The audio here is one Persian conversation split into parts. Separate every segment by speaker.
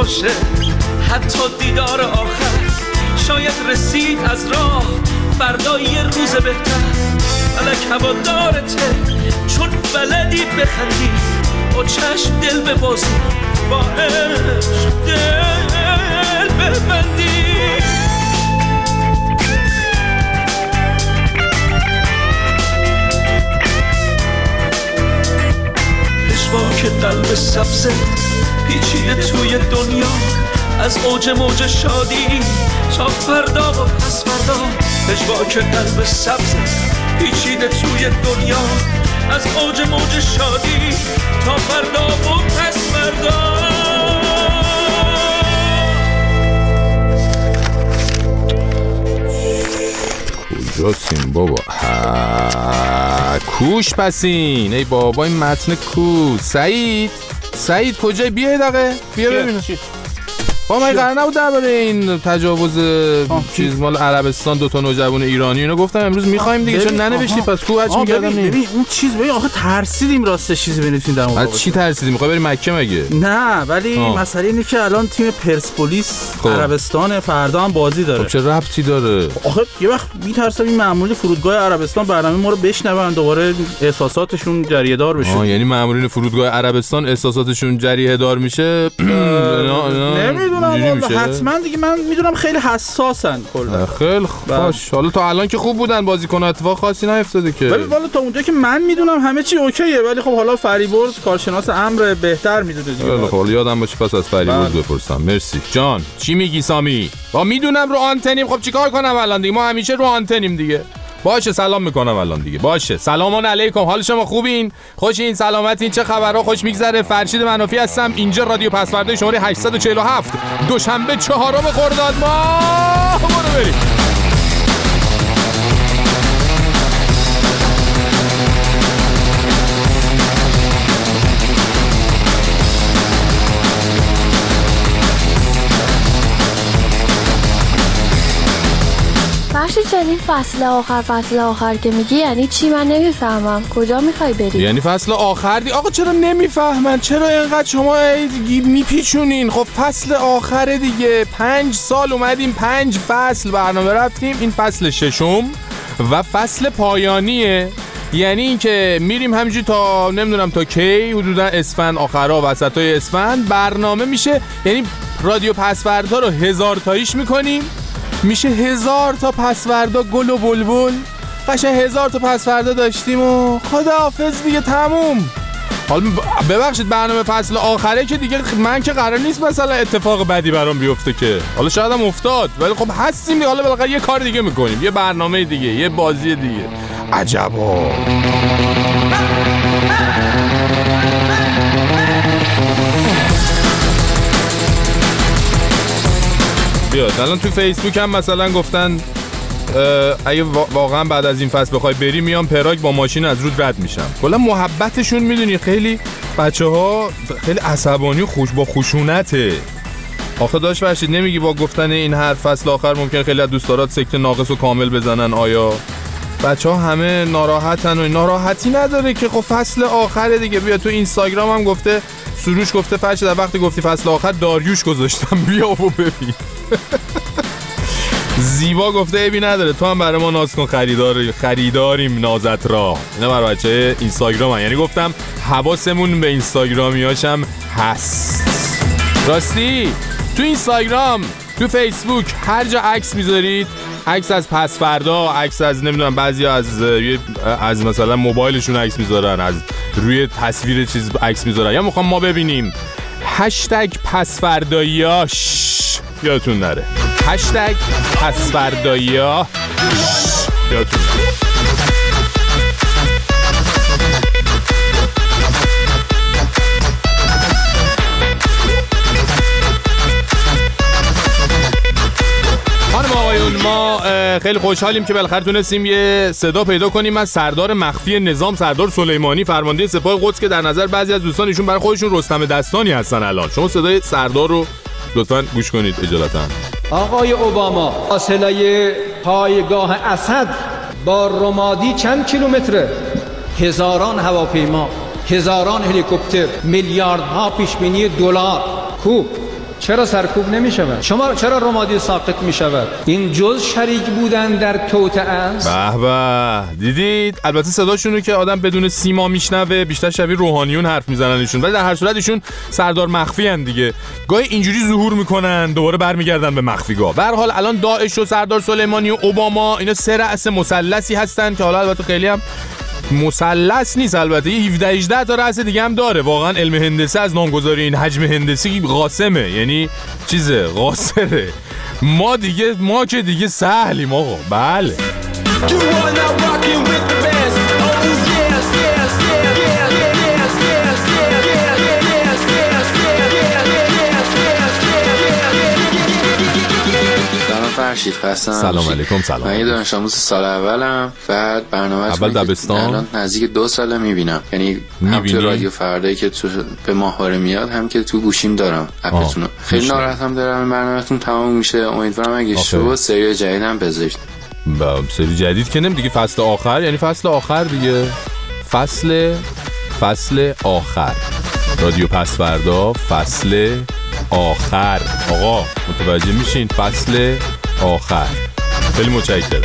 Speaker 1: باشه، حتی دیدار آخر شاید رسید از راه، فردا یه روز بهتر. فلک هوادارته چون بلدی بخندی، با چشم دل ببازی، با عشق دل ببندی. پشواک قلب سبزه پیچیده توی دنیا، از اوج موج شادی تا فردا و پس فردا. پشواک قلب سبزه پیچیده توی دنیا، از اوج موج شادی تا فردا و پس فردا.
Speaker 2: کجاسیم بابا؟ کوش پسین. ای بابا این متن کو. سعید کجای؟ بیا دقیقه بیا ببینم. با من قرار نبود درباره این تجاوز چیز مال عربستان دوتا نوجوان ایرانی اینو گفتم امروز میخوایم دیگه، چون ننوشتی پس کو هرچی میگردم.
Speaker 3: ببین اون چیز ببین آخه ترسیدیم راستش چیزی بنویسیم در مورد.
Speaker 2: از چی ترسیدی؟ میخوای بری مکه مگه؟
Speaker 3: نه ولی مسئله اینه که الان تیم پرسپولیس عربستان فردا هم بازی داره.
Speaker 2: خب چه ربطی داره؟
Speaker 3: آخه یه وقت میترسم این مأمورین فرودگاه عربستان برنامه ما رو بشنون، دوباره احساساتشون جریه دار بشه.
Speaker 2: یعنی مأمورین فرودگاه عربستان احساساتشون جریه دار میشه؟
Speaker 3: نمیدونم حتما دیگه، من میدونم خیلی حساسن کلا.
Speaker 2: خیلی خوش. حالا تا الان که خوب بودن بازیکن، اتفاق خاصی نیفتاده که.
Speaker 3: ولی والا تا اونجا که من میدونم همه چی اوکیه، ولی خب حالا فریبرز کارشناس امر بهتر میدونه دیگه.
Speaker 2: خب یادم باشه پس از فریبرز بپرسم. مرسی جان. چی میگی سامی؟ با میدونم رو آنتنیم. خب چیکار کنم الان دیگه؟ ما همیشه رو آنتنیم دیگه. باشه سلام میکنم الان دیگه. باشه سلام علیکم، حال شما خوبین؟ خوشین؟ سلامتین؟ چه خبرها؟ خوش میگذره؟ فرشید منافی هستم، اینجا رادیو پسورده شماره 847 دوشنبه 4 خرداد ماه. برو بریم.
Speaker 4: فرشید جان این فصل آخر که میگی یعنی چی؟ من نمیفهمم. کجا میخوای بری؟
Speaker 2: یعنی فصل آخر آقا چرا نمیفهمن؟ چرا اینقدر شما میپیچونین؟ خب فصل آخر دیگه. 5 سال اومدیم 5 فصل برنامه رفتیم، این فصل 6 و فصل پایانیه. یعنی این که میریم همینجوری تا نمیدونم تا کی، حدودا اسفند آخرها وسطای اسفند برنامه میشه. یعنی رادیو پسوردا رو 1000 تاییش میکنیم، میشه 1000 تا پسوردا گل و بلبل. قشنگ 1000 تا پسوردا داشتیم و خداحافظ دیگه تموم. حالا ببخشید برنامه فصل آخره که دیگه من که قرار نیست مثلا اتفاق بدی برام بیفته که، حالا شاید هم افتاد ولی خب هستیم دیگه. حالا بالاخره یه کار دیگه میکنیم، یه برنامه دیگه، یه بازی دیگه. عجبا. بیاد الان تو فیسبوک هم مثلا گفتن اگه واقعا بعد از این فصل بخوای بری میام پراگ با ماشین از رود رد میشم. کلا محبتشون میدونی خیلی بچه‌ها خیلی عصبانی و با خشونته. آخه داشت فرشید نمیگی با گفتن این هر فصل آخر ممکن خیلی از دوستارات سکته ناقص و کامل بزنن؟ آیا بچه‌ها همه ناراحتن؟ و ناراحتی نداره که خب فصل آخر دیگه. بیا تو اینستاگرام هم گفته سروش گفته فرشید در وقتی گفتی فصل آخر داریوش گذاشتم بیا و ببین. زیبا گفته عیبی نداره تو هم برای ما ناز کن، خریداریم نازت را. اینا برای بچه اینستاگرام هم. یعنی گفتم حواسمون به اینستاگرامیاشم هست. راستی تو اینستاگرام تو فیسبوک هر جا عکس میذارید، عکس از پسوردا، عکس از نمیدونم بعضیا از مثلا موبایلشون عکس میذارن، از روی تصویر چیز عکس میذارن، یا میخوام ما ببینیم هشتگ پسورداییاش یادتون نره. هشتگ پسورداییاش یادتون نره. خانم آقایون ما خیلی خوشحالیم که بالاخره تونستیم یه صدا پیدا کنیم از سردار مخفی نظام، سردار سلیمانی، فرمانده سپاه قدس، که در نظر بعضی از دوستان ایشون برای خودشون رستم دستانی هستن. الان شما صدای سردار رو لطفاً گوش کنید اجالتا.
Speaker 5: آقای اوباما، فاصله پایگاه اسد با رمادی چند کیلومتره؟ هزاران هواپیما، هزاران هلیکوپتر، میلیاردها پیشبینی دلار. کو چرا سرکوب نمی شود؟ شما چرا رمادی ساقط می شود؟ این جز شریک بودن در توطئه است.
Speaker 2: به به، دیدید؟ البته صداشونو که آدم بدون سیما میشنوه بیشتر شبیه روحانیون حرف میزنن ایشون، ولی در هر صورت ایشون سردار مخفی ان دیگه. گاهی اینجوری ظهور میکنن دوباره برمیگردن به مخفیگاه. به هر حال الان داعش و سردار سلیمانی و اوباما اینا سه رأس مثلثی هستن که حالا البته خیلی هم مثلث نیست، البته 17-18 تا رأس دیگه هم داره. واقعا علم هندسه از نامگذاری این حجم هندسی قاسمه، یعنی چیزه قاصره. ما که دیگه سهلیم آقا. بله
Speaker 6: فرشید خستم.
Speaker 2: سلام علیکم. سلام.
Speaker 6: من یه دانش آموز سال اولم، بعد برنامه‌اش
Speaker 2: اول دبستان
Speaker 6: الان نزدیک 2 ساله میبینم، یعنی هم تو رادیو فردایی که تو به ماهواره میاد هم که تو گوشیم دارم اپتون. خیلی ناراحتم دارم این برنامه‌تون تمام میشه. امیدوارم اگه شو سری جدیدم بذارید.
Speaker 2: سری جدید که نمی دیگه، فصل آخر، یعنی فصل آخر دیگه، فصل آخر رادیو پس فردا، فصل آخر. آقا متوجه میشین؟ فصل آخر. خیلی متشکرم.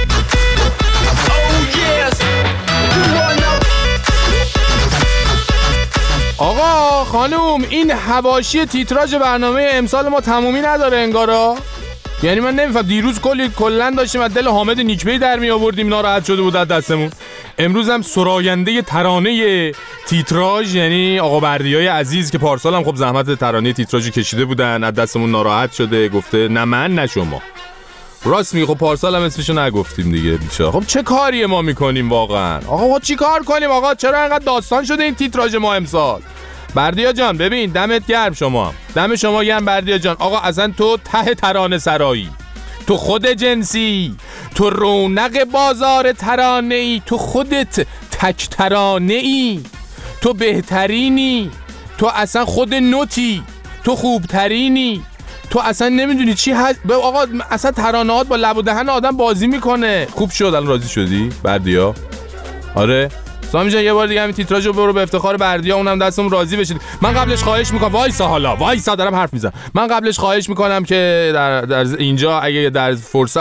Speaker 2: آقا خانوم، این حواشی تیتراژ برنامه امسال ما تمومی نداره انگارا. یعنی من نمیفهم، دیروز کلا داشتیم از دل حامد نیکبی در می آوردیم، ناراحت شده بود از دستمون. امروز هم سراینده ترانه تیتراژ یعنی آقا بردیای عزیز که پارسال هم خب زحمت ترانه تیتراژی کشیده بودن، از دستمون ناراحت شده، گفته نه من نه شما. راست میگه، خب پارسال هم اسمشو نگفتیم دیگه بیچاره. خب چه کاری ما میکنیم واقعا؟ آقا چی کار کنیم آقا؟ چرا اینقدر داستان شده این تیتراژ ما امسال؟ بردیا جان ببین، دمت گرم، دم شما گرم بردیا جان. آقا اصلا تو ته ترانه سرایی، تو خود جنسی، تو رونق بازار ترانه ای، تو خودت تک ترانه ای، تو بهترینی، تو اصلا خود نوتی، تو خوبترینی، تو اصلا نمیدونی چی هست. آقا اصلا ترانه‌هات با لب و دهن آدم بازی میکنه. خوب شد الان راضی شدی بردیا؟ آره سامی جان، یه بار دیگه همین تیتراژو برو به افتخار بردیا، اونم دستمون راضی بشید. من قبلش خواهش میکنم، وایسا دارم حرف میزنم. من قبلش خواهش میکنم که در اینجا اگه در فرصت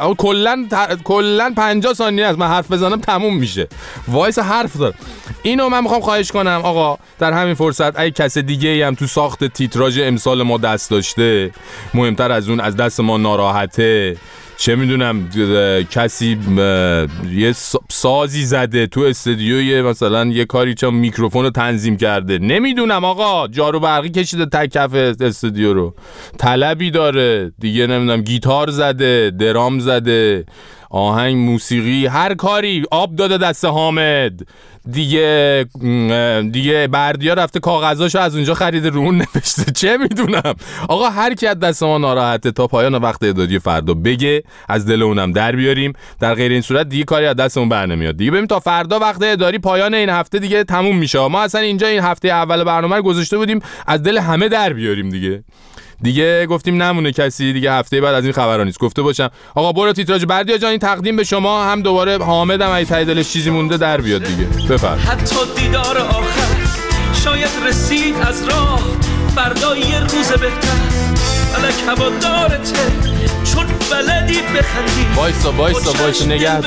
Speaker 2: کلا 50 ثانیه است من حرف بزنم تموم میشه. وایسا حرف دارم. اینو من میخوام خواهش کنم آقا، در همین فرصت اگه کس دیگه ای هم تو ساخت تیتراژ امسال ما دست داشته، مهمتر از اون از دست ما ناراحته، چه میدونم کسی یه سازی زده تو استودیوی مثلا یه کاری چون میکروفون رو تنظیم کرده، نمیدونم آقا جارو برقی کشیده تک کف استودیو رو، طلبی داره دیگه، نمیدونم گیتار زده، درام زده، آهنگ، موسیقی، هر کاری، آب داده دست حامد دیگه بردیا رفته کاغذاشو از اونجا خریده رو اون نوشته، چه میدونم آقا. هر کی از دست ما ناراحته تا پایان وقت اعدادی فردا بگه، از دل اونم در بیاریم. در غیر این صورت دیگه کاری از دستمون بر نمیاد دیگه. ببین تا فردا وقت اعدادی پایان این هفته دیگه تموم میشه. ما اصلا اینجا این هفته اول برنامه رو گذاشته بودیم از دل همه در بیاریم دیگه گفتیم نمونه کسی دیگه هفته بعد از این خبرا نیست. گفته باشم آقا برو تیتراژ بردیا جان، این تقدیم به شما، هم دوباره حامدم اگه ته دلش چیزی مونده در بیاد دیگه. بفرم.
Speaker 1: حتی دیدار آخر شاید رسید از راه، فردا یه روز بهتر، الک هوادارته چون بلدی بخندی.
Speaker 2: وایسا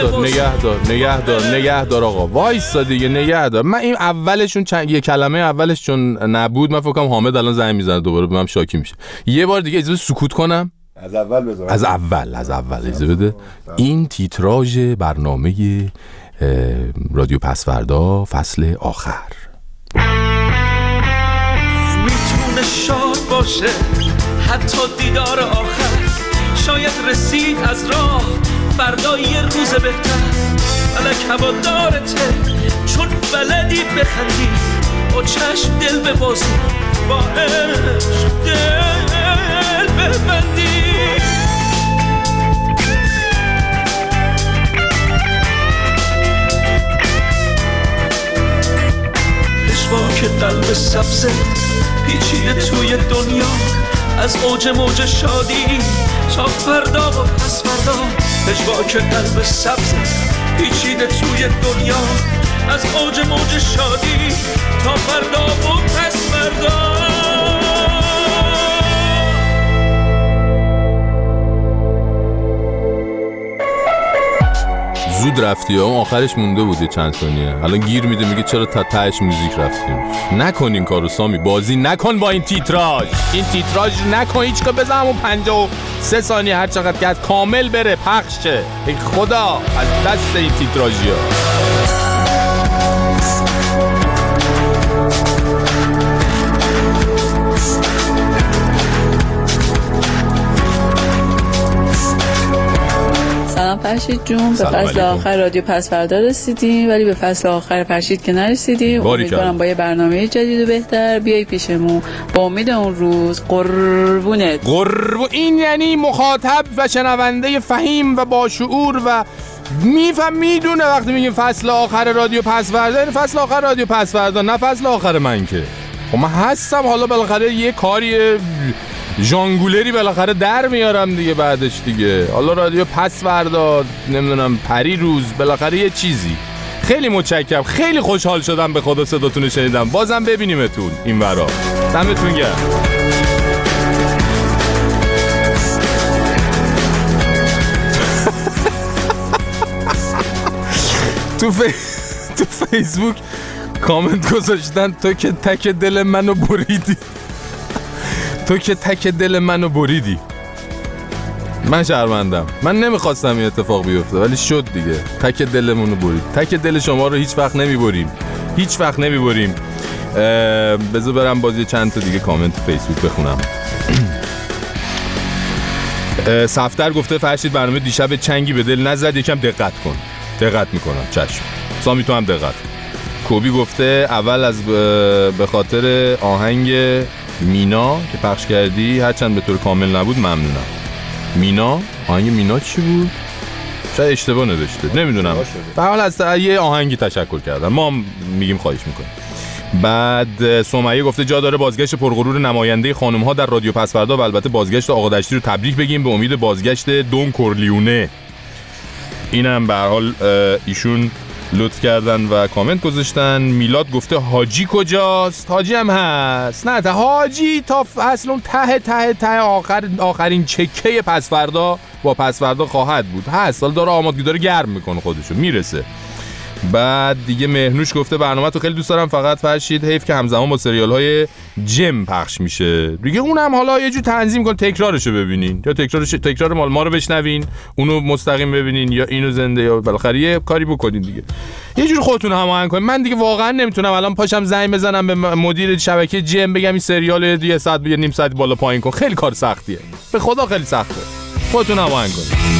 Speaker 2: نگهدار آقا، وایسا دیگه نگهدار. من این اولشون یه کلمه اولش چون نبود، من فکر کنم حامد الان زنگ میزنه دوباره به من شاکی میشه. یه بار دیگه اجازه سکوت کنم.
Speaker 7: از اول
Speaker 2: اجازه بده. این تیتراژ برنامه رادیو پس فردا فصل آخر.
Speaker 1: میتونه شاد باشه حتی دیدار آخر، شاید رسید از راه، فردا یه روز بهتر، الک هوادارته چون بلدی بخندی، با چشم دل ببازی، با عشق دل ببندی. پشواک قلب سبزه پیچیده توی دنیا، از اوج موج شادی تا فردا و پس فردا. پشواک قلب سبزه پیچیده توی دنیا، از اوج موج شادی تا فردا و پس فردا.
Speaker 2: زود رفتی اون آخرش مونده بود چند ثانیه. الان گیر میده میگه چرا تا تهش موزیک رفتیم. نکن این کارو سامی، بازی نکن با این تیتراژ. این تیتراژ نکن هیچ. بزن اون 53 ثانیه هر چقدر که از کامل بره پخش شه. ای خدا از دست این تیتراژیا.
Speaker 8: سلام فرشید جون، به فصل آخر رادیو پسوردا رسیدیم ولی به فصل آخر فرشید که نرسیدیم. امیدوارم با یه برنامه جدید و بهتر بیای پیشمون با امید اون روز. قربونت.
Speaker 2: این یعنی مخاطب و شنونده فهیم و با شعور و میدونه وقتی میگیم فصل آخر رادیو پسوردا این فصل آخر رادیو پسوردا، نه فصل آخر من که. خب من هستم، حالا بالاخره یه کاری ژانگولری بالاخره در میارم دیگه بعدش دیگه. حالا رادیو پسوردا، نمیدونم پری روز، بالاخره یه چیزی. خیلی متشکرم، خیلی خوشحال شدم به خدا صداتون رو شنیدم. بازم ببینیمتون این ورا. دمتون گرم. تو فیسبوک کامنت گذاشتن تو که تک دل منو بریدی. تو که تک دل منو بریدی. من شرمندم، من نمیخواستم این اتفاق بیفته ولی شد دیگه. تک دلمونو برید. تک دل شما رو هیچ وقت نمیبریم، هیچ وقت نمیبریم. بذار برم بازی چند تا دیگه کامنت فیسبوک بخونم. صفدر گفته فرشید برنامه دیشب چنگی به دل نزد، یکم دقت کن. دقت میکنم، چشم. سامی تو هم دقت کن. کوبی گفته اول از به خاطر آهنگ مینا که پخش کردی هرچند به طور کامل نبود ممنونم. مینا؟ آهنگ مینا چی بود؟ شاید اشتباه نوشته، نمیدونم. به حال از یه آهنگی تشکر کردم، ما میگیم خواهش میکنیم. بعد سمیه گفته جا داره بازگشت پرغرور نماینده خانم‌ها در رادیو پسوردا و البته بازگشت آقا دشتی رو تبریک بگیم به امید بازگشت دون کورلیونه. اینم به هر حال ایشون لطف کردن و کامنت گذاشتن. میلاد گفته حاجی کجاست؟ حاجی هم هست. نه تا حاجی تا اصلا ته آخرین چکه پسوردا با پسوردا خواهد بود. هست، حالا داره آمادگی داره گرم میکنه خودشو، میرسه. بعد دیگه مهنوش گفته برنامه تو خیلی دوست دارم، فقط فرشید حیف که همزمان با سریال های جم پخش میشه دیگه. اونم حالا یه جور تنظیم کن تکرارشو ببینین، یا تکرار ما رو بشنوین اونو مستقیم ببینین، یا اینو زنده، یا بالاخره یه کاری بکنین دیگه. یه جور خودتون هماهنگ کنین. من دیگه واقعا نمیتونم الان پاشم زنگ بزنم به مدیر شبکه جم بگم این سریال یه ساعت یا نیم ساعت بالا پایین کن. خیلی کار سختیه، به خدا خیلی سخته. خودتون هماهنگ کنین.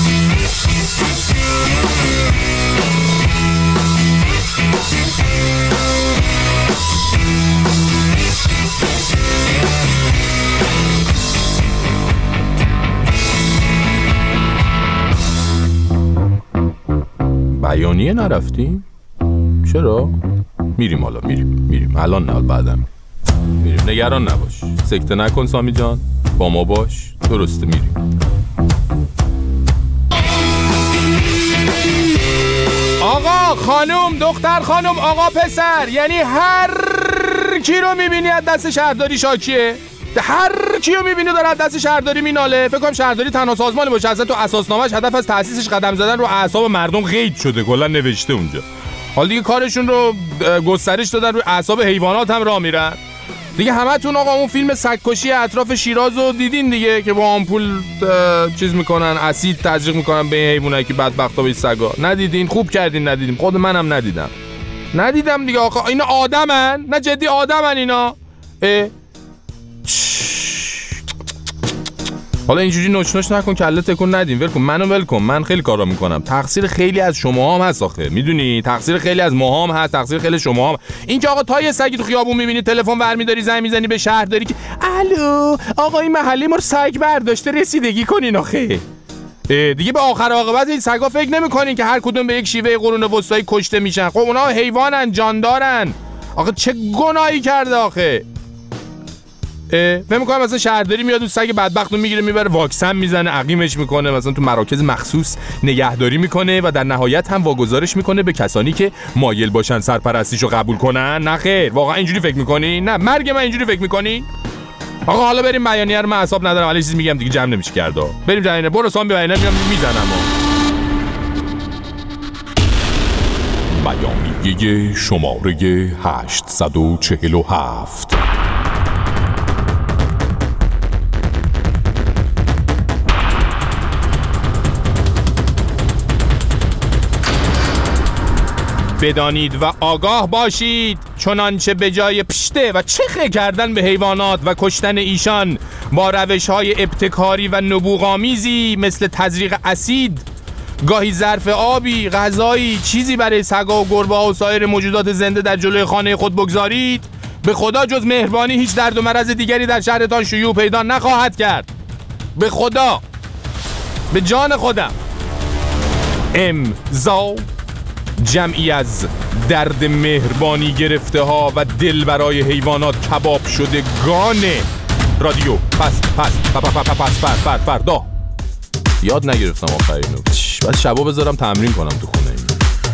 Speaker 2: بیانیه نرفتیم؟ چرا؟ میریم حالا، میریم الان، نه بعدم میریم. نگران نباش، سکته نکن سامی جان، با ما باش، درسته میریم. آقا خانم، دختر خانم، آقا پسر، یعنی هر کی رو میبینی از دست شهرداری شاکیه. هر کیو میبینی داره از دست شهرداری میناله. فکر کنم شهرداری تنها سازمانی باشه اصلا تو اساسنامه‌اش هدف از تأسیسش قدم زدن رو اعصاب مردم قید شده، کلا نوشته اونجا. حالا دیگه کارشون رو گسترش دادن، رو اعصاب حیوانات هم راه میرن دیگه. همتون آقا اون فیلم سگ‌کشی اطراف شیراز رو دیدین دیگه، که با آمپول چیز میکنن، اسید تزریق میکنن به حیوانایی که بدبختا به سگا. ندیدین؟ خوب کردین ندیدیم. خود منم ندیدم دیگه. آقا اینا آدمن؟ نه جدی آدمن اینا؟ حالا اینجوری نوچ نکن، کله تکون ندیم، ول کن منو، ول کن. من خیلی کارا میکنم. تقصیر خیلی از شما هم هست آخه، میدونی؟ تقصیر خیلی از ما هم هست، تقصیر خیلی شما هم. این که آقا تا یه سگی تو خیابون میبینی تلفن برمی‌داری زنگ میزنی به شهرداری که الو آقا این محله ما رو سگ برداشته رسیدگی کنین آخه. دیگه به آخر عاقبت این سگا فکر نمی‌کنین که هر کدوم به یک شیوه قرون وسطایی کشته میشن؟ خب اونا حیوانن، جاندارن. آخه چه گناهی کرده آخه؟ فهم می‌کنم مثلا شهرداری میاد اون سگ بدبخت رو میگیره میبره واکسن میزنه، عقیمش میکنه، مثلا تو مراکز مخصوص نگهداری میکنه و در نهایت هم واگذارش میکنه به کسانی که مایل باشن سرپرستیشو قبول کنن. نه خیر، واقعا اینجوری فکر میکنی؟ نه مرگ من اینجوری فکر میکنی؟ آقا حالا بریم بیانیه رو، من حساب ندارم ولی چیزی میگم دیگه جمع نمیشه کرد. بریم بیانیه. برو سام بیانیه میزنم. هدیه شماره 847. بدانید و آگاه باشید چنانچه به جای پشته و چخه کردن به حیوانات و کشتن ایشان با روش‌های ابتکاری و نبوغامیزی مثل تزریق اسید، گاهی ظرف آبی، غذایی، چیزی برای سگا و گربه‌ها و سایر موجودات زنده در جلوی خانه خود بگذارید، به خدا جز مهربانی هیچ درد و مرض دیگری در شهرتان شیوع پیدا نخواهد کرد. به خدا، به جان خودم. امضا جمعی از درد مهربانی گرفته ها و دل برای حیوانات کباب شده گانه رادیو پس فردا. یاد نگرفتم آخرینو، بس شبا بذارم تمرین کنم تو خونه این.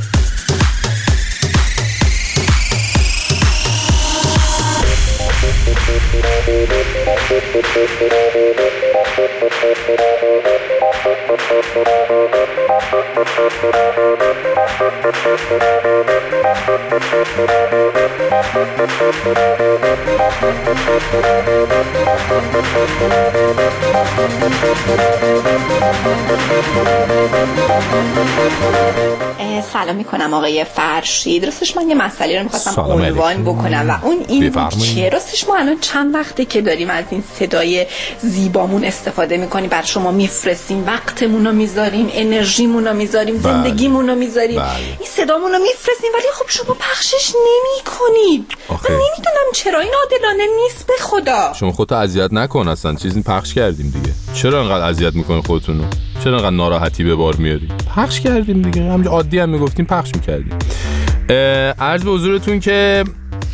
Speaker 9: سلام میکنم آقای فرشید. راستش من یه مسئله رو میخواستم عنوان بکنم و اون این بود که راستش ما الان چند وقته که داریم از این صدای زیبامون استفاده میکنیم، بر شما میفرستیم، وقتمون رو میذاریم، انرژیمون رو میذاریم، زندگیمون رو میذاریم، این صدامون رو میفرستیم، ولی خب شما پخشش نمیکنید. من نمیدونم چرا، این عادلانه نیست به خدا.
Speaker 2: شما خودتو اذیت نکن، اصلا چیزی پخش کردیم دیگه. چرا انقدر اذیت میکنی خودتونو؟ چرا انقدر ناراحتی به بار میاری؟ پخش کردیم دیگه، همین عادی هم میگفتیم پخش میکردیم. عرض به حضورتون که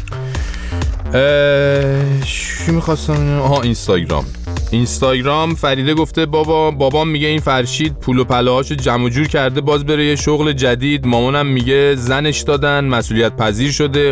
Speaker 2: چی میخواستم؟ اینستاگرام فریده گفته بابام میگه این فرشید پول و پله‌هاشو جمع جور کرده باز بره یه شغل جدید. مامانم میگه زنش دادن، مسئولیت پذیر شده.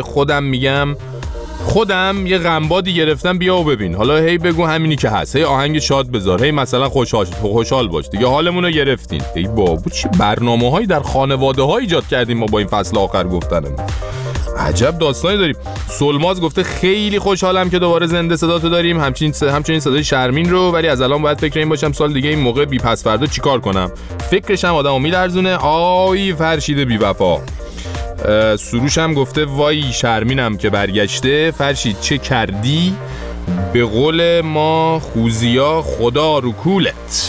Speaker 2: خودم یه غمبادی گرفتم، بیا و ببین. حالا هی بگو همینی که هست، هی آهنگ شاد بذار، هی مثلا خوشحال باش دیگه، حالمون رو گرفتین. ای بابا چه برنامه‌هایی در خانواده‌ها ایجاد کردیم ما با این فصل آخر گفتنمون. عجب داستانی داریم. سلماز گفته خیلی خوشحالم که دوباره زنده صداتو داریم، همچنین صدای شرمین رو، ولی از الان باید فکر این باشم سال دیگه این موقع بی پس فردا چیکار کنم. فکرش هم آدمو میلرزونه. آی فرشید بی وفا. سروش هم گفته وای شرمینم که برگشته. فرشید چه کردی؟ به قول ما خوزیا خدا رو کولت.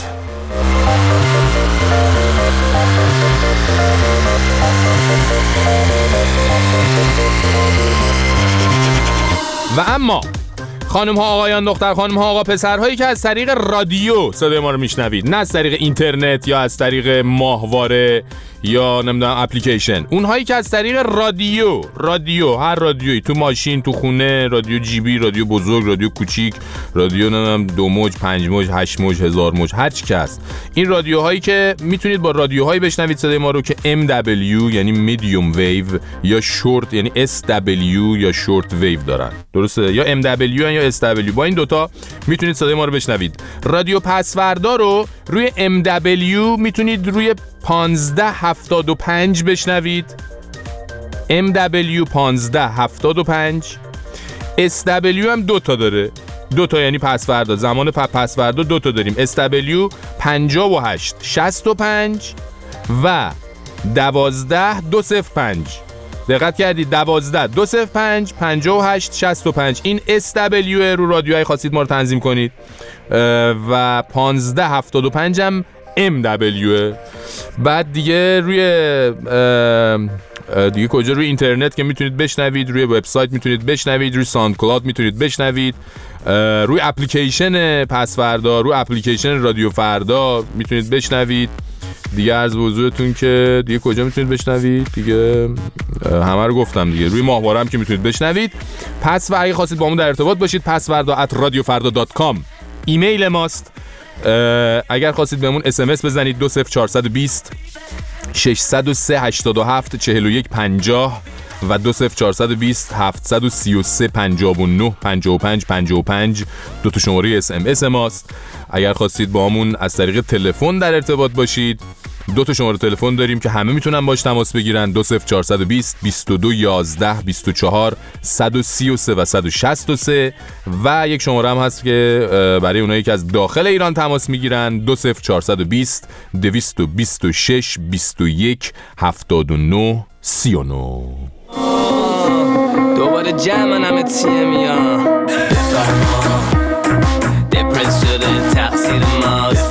Speaker 2: و اما خانم ها آقایان دختر خانم ها آقا پسرهایی که از طریق رادیو صدای ما رو میشنوید، نه از طریق اینترنت یا از طریق ماهواره یا نمیدونم اپلیکیشن، اونهایی که از طریق رادیو هر رادیویی، تو ماشین، تو خونه، رادیو جیبی، رادیو بزرگ، رادیو کوچیک، رادیو نمیدونم 2 موج، 5 موج، 8 موج، 1000 موج، هر چی که هست، این رادیوهایی که میتونید با رادیوهایی بشنوید صدای ما رو که MW یعنی میدیوم ویو یا شورت یعنی SW یا شورت ویو دارن، درسته؟ یا MW یا SW، با این دوتا میتونید صدای ما رو بشنوید. رادیو پسوردا رو روی MW میتونید روی 1575 بشنوید. MW 1575. SW هم 2 تا داره، 2 تا یعنی پسوردا، زمان پسوردا 2 تا داریم. SW 58 65 و 12 205. دقت کردید؟ 12 205 58 65. این SW رو رادیوهای خواستید ما رو تنظیم کنید و 1575 هم MW. بعد دیگه دیگه کجا؟ روی اینترنت که میتونید بشنوید، روی وبسایت میتونید بشنوید، روی ساوند کلاود میتونید بشنوید، روی اپلیکیشن پسوردا، روی اپلیکیشن رادیو فردا میتونید بشنوید. دیگه عرض به حضورتون که دیگه کجا میتونید بشنوید؟ دیگه همه رو گفتم دیگه. روی ماهواره هم که میتونید بشنوید. پس و اگه خواستید با ما در ارتباط باشید pasvarda@radiofarda.com ایمیل ماست. اگر خواستید بهمون SMS بزنید 20420 603 87 41 50 و 20420 733 59 55 55 دو تا شماره SMS ماست. اگر خواستید با همون از طریق تلفن در ارتباط باشید 2 تا شماره تلفن داریم که همه میتونن باش تماس بگیرن. 20420 22 11 24 133 و 163 و یک شماره هم هست که برای اونایی که از داخل ایران تماس میگیرن 20420 226 21 79 39.
Speaker 10: دوباره جمع همه تیم یا دپرس شده تقصیر ماست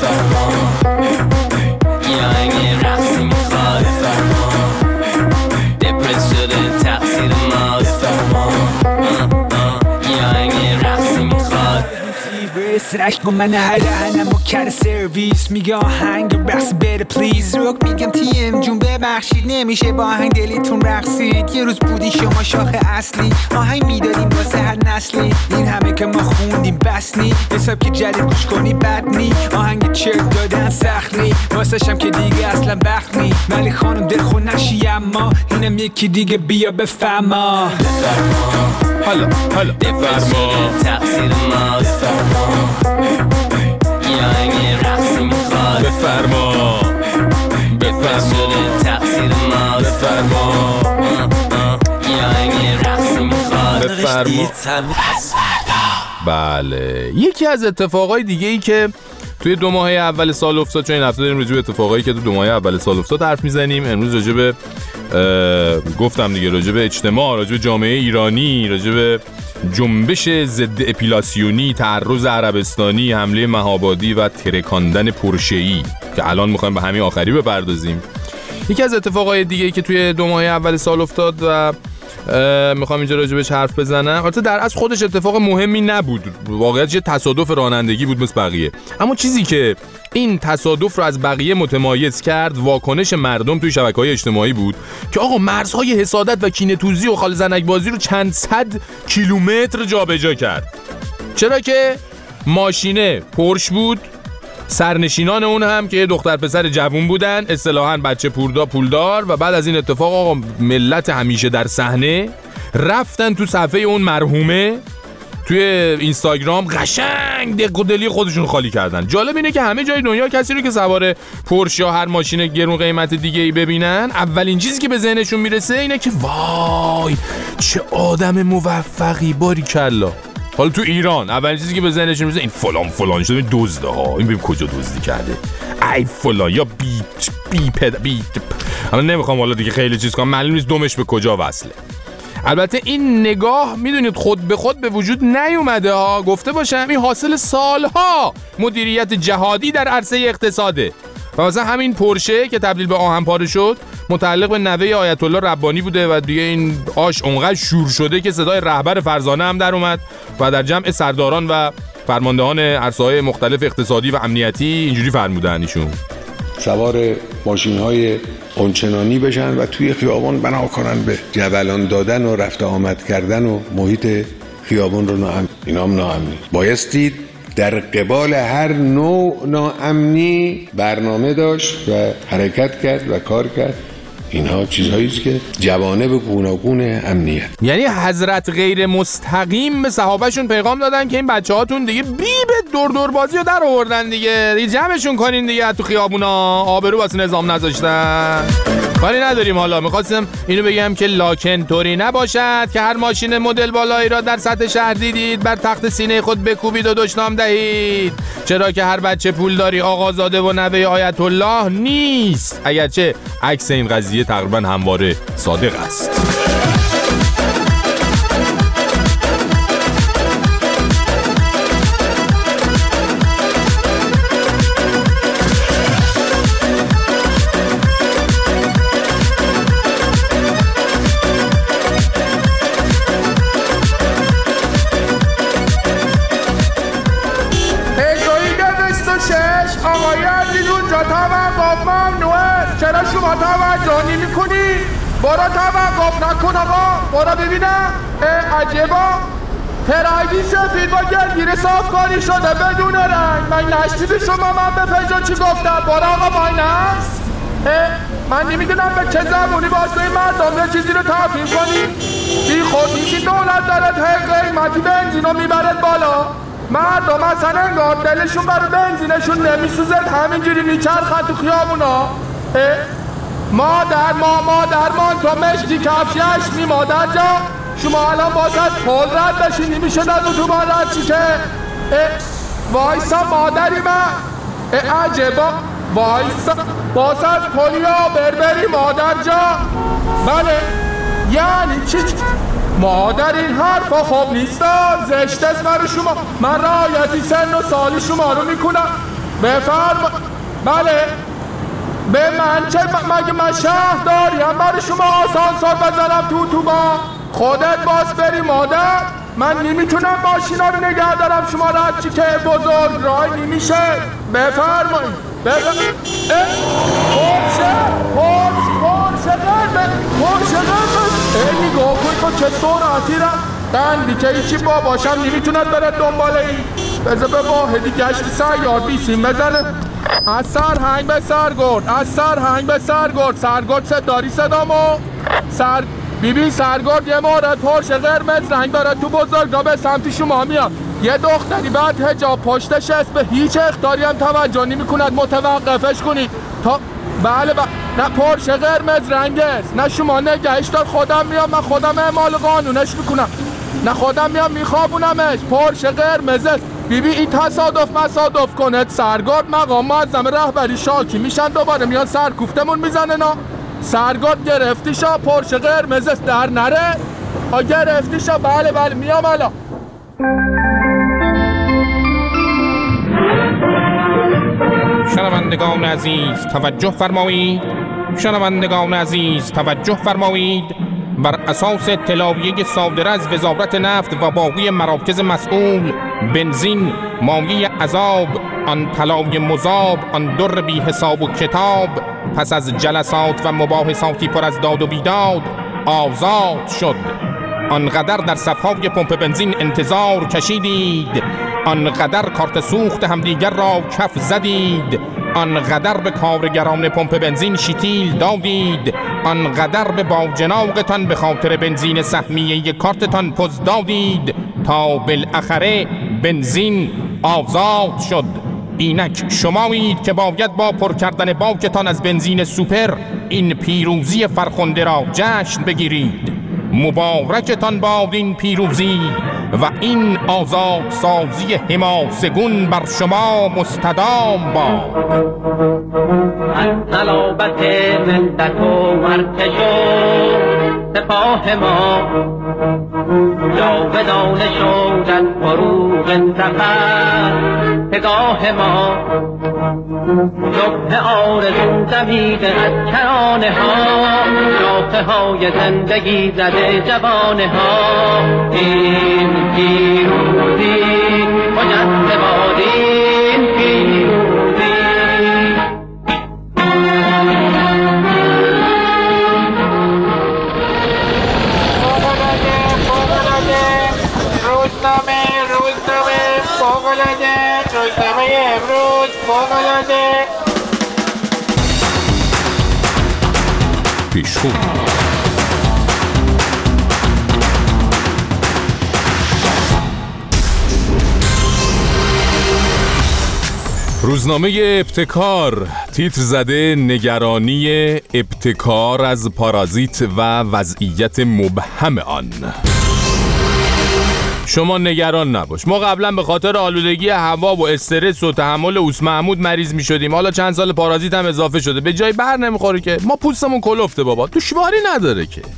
Speaker 10: یا این رقصی میخواد دپرس شده تقصیر ماست یا این رقصی میخواد
Speaker 11: سرش با من هر دهنم و کر سرویس میگه آهنگ رقص بره پلیز روک میگم تیم جون ببخشید نمیشه با آهنگ دلیتون رقصید یه روز بودی شما شاخ اصلی آهنگ میدادیم واسه هر نسلی این همه که ما خوندیم بسنی حساب که جدید گوش کنی بدنی آهنگ چرک دادن سخنی واسه شم که دیگه اصلا بخنی ولی خانم دلخون نشی اما اینم یکی دیگه بیا بفهما
Speaker 2: حالا
Speaker 10: بفرما تقصیر ماست یا این رقصی میخواد
Speaker 2: بفرما
Speaker 10: تقصیر ماست
Speaker 2: بفرما
Speaker 10: یا این رقصی میخواد
Speaker 2: بفرما. بله، یکی از اتفاقای دیگه ای که توی 2 ماه اول سال افتاد، چون این هفته داریم راجع به اتفاقایی که تو 2 ماه اول سال افتاد حرف میزنیم. امروز راجع به گفتم دیگه راجع به اجتماع، راجع به جامعه ایرانی، راجع به جنبش ضد اپیلاسیونی، تعرض عربستانی، حمله مهابادی و ترکاندن پرشه‌ای که الان میخوایم به همین آخری بپردازیم. یکی از اتفاقای دیگه ای که توی 2 ماه اول سال افتاد و میخوام اینجا راجع بهش حرف بزنم، البته در اصل خودش اتفاق مهمی نبود، واقعیت یه تصادف رانندگی بود مثل بقیه، اما چیزی که این تصادف رو از بقیه متمایز کرد واکنش مردم توی شبکه‌های اجتماعی بود که آقا مرزهای حسادت و کینه‌توزی و خال زنک بازی رو چند صد کیلومتر جابجا کرد. چرا که ماشینه پورش بود، سرنشینان اون هم که دختر پسر جوون بودن، اصطلاحاً بچه پولدار، و بعد از این اتفاق آقا ملت همیشه در صحنه رفتن تو صفحه اون مرحومه توی اینستاگرام قشنگ دق و دلی خودشون خالی کردن. جالب اینه که همه جای دنیا کسی رو که سوار پورش یا هر ماشین گرون قیمت دیگه ای ببینن، اولین چیزی که به ذهنشون میرسه اینه که وای چه آدم موفقی، باریکلا. حالا تو ایران اولین چیزی که به ذهنشون میرسه این فلان شده، این دزده ها، این ببین کجا دزدی کرده، ای فلان یا بیت. حالا نمیخوام حالا دیگه خیلی چیز کنم، معلوم نیست دمش به کجا وصله. البته این نگاه میدونید خود به خود به وجود نیومده ها، گفته باشم این حاصل سالها مدیریت جهادی در عرصه اقتصاده. و مثلا همین پورشه که تبدیل به آهنپاره شد متعلق به نوه آیت الله ربانی بوده و دیگه این آش اونقدر شور شده که صدای رهبر فرزانه هم در اومد و در جمع سرداران و فرماندهان عرصه‌های مختلف اقتصادی و امنیتی اینجوری فرمودن ایشون
Speaker 12: سوار ماشین‌های اونچنانی بشن و توی خیابان بنا کنن به جولان دادن و رفت آمد کردن و محیط خیابان رو اینا هم ناامنی. بایستید در قبال هر نوع ناامنی برنامه داشت و حرکت کرد و کار کرد. اینها چیزهایی است که جوانب گوناگون امنیت،
Speaker 2: یعنی حضرت غیر مستقیم به صحابهشون پیغام دادن که این بچه‌هاتون دیگه دور بازی رو در آوردن دیگه جمعشون کنین دیگه، تو خیابونا آبرو واسه نظام نذاشتن. کاری نداریم. حالا می‌خواستم اینو بگم که لاکن طوری نباشد که هر ماشین مدل بالایی را در سطح شهر دیدید بر تخت سینه خود بکوبید و دشنام دهید، چرا که هر بچه پولداری آقازاده و نوه آیت الله نیست، اگرچه عکس این قضیه تقریبا همواره صادق است.
Speaker 13: چرا شما توجه نمی کنی؟ برا توقف نکن آقا، برا ببینم. عجبا ترایدی سفید با گلگیر صافکاری شده بدون رنگ. من نشتی به شما من به فجا چی گفتم؟ برا آقا باین هست. من نمیدونم به چه زبونی باز به این مردم یه چیزی رو تفهیم کنی. بی خود نیستی دولت دارد قیمتی بنزین رو میبرد بالا، مردم اصلا انگار دلشون برای بنزینشون نمیسوزد، همینجوری میچرخن تو خیابونا. مادرمان تو مشتی کفشش می مادر جا شما الان بازد پل رد بشین نمیشه از اتوبان رد چی که وایسا مادری من عجبا وایسا بازد پلیا بربری مادر جا بله یعنی چی مادر این حرفا خوب نیستا زشت از برای شما من رعایتی سن و سالی شما رو میکنم بفرما بله به من چه مگه من شهر داریم برای شما آسانسور بزنم تو با خودت باز بری مادر من نمیتونم ماشینا رو نگه دارم شما رد چی که بزرگ رای نمیشه بفرمایید پرشه ای نگاه کنید چه سرعتی را قندی که ایچی باشم نمیتوند بره دنباله ای بذار به واحدی گشت سیار بیسیم بزنه از سرهنگ به سرگرد داری صدامو بیبی سرگرد یه مورد پرشه قرمز رنگ داره تو بزرگا به سمت شما میاد یه دختری بعد حجاب پشتش است به هیچ اخطاری هم توجه نمی کند متوقفش کنید تا بله نه پرشه قرمز رنگ است نه شما نگهش دار خودم میام من خودم اعمال قانونش میکنم نه خودم میام میخوابونمش پرشه قرمز است بیبی این تصادف کند سرگرد مقام معظم رهبری شاکی میشن دوباره میان سرکوفتمون میزنه نا سرگرد گرفتیشا پرشه قرمز است در نره گرفتیشا بله میام الان
Speaker 2: شنوندگان عزیز توجه فرمایید بر اساس اطلاعیه صادره از وزارت نفت و باقی مراکز مسئول بنزین مایه عذاب آن طلای مذاب آن در بی حساب و کتاب پس از جلسات و مباحثاتی پر از داد و بیداد آزاد شد آنقدر در صفهای پمپ بنزین انتظار کشیدید آنقدر کارت سوخت همدیگر را کف زدید آنقدر به کارگران پمپ بنزین شیتیل دادید آنقدر به باجناقتان به خاطر بنزین سهمیه کارتتان پز دادید تا بالاخره بنزین آزاد شد اینک شمایید که باید با پر کردن باکتان از بنزین سوپر این پیروزی فرخنده را جشن بگیرید مبارکتان باد این پیروزی و این آزاد سازی حماسگون بر شما مستدام باد
Speaker 14: از صلابت ملت و مرکش و سپاه ما جاودانه شد از فروغ سفر پگاه ما صبح آرزو دمیده از کرانه ها شاخه های زندگی زده جوانه ها این پیروزی مجد بادین پیروزی روزنامه امروز فوق‌العاده
Speaker 2: پیشخون روزنامه ابتکار تیتر زده نگرانی ابتکار از پارازیت و وضعیت مبهم آن. شما نگران نباش، ما قبلا به خاطر آلودگی هوا و استرس و تحمل اوس محمود مریض می شدیم، حالا چند سال پارازیت هم اضافه شده، به جای بر نمیخوره که، ما پوستمون کلفته بابا، دشواری نداره که.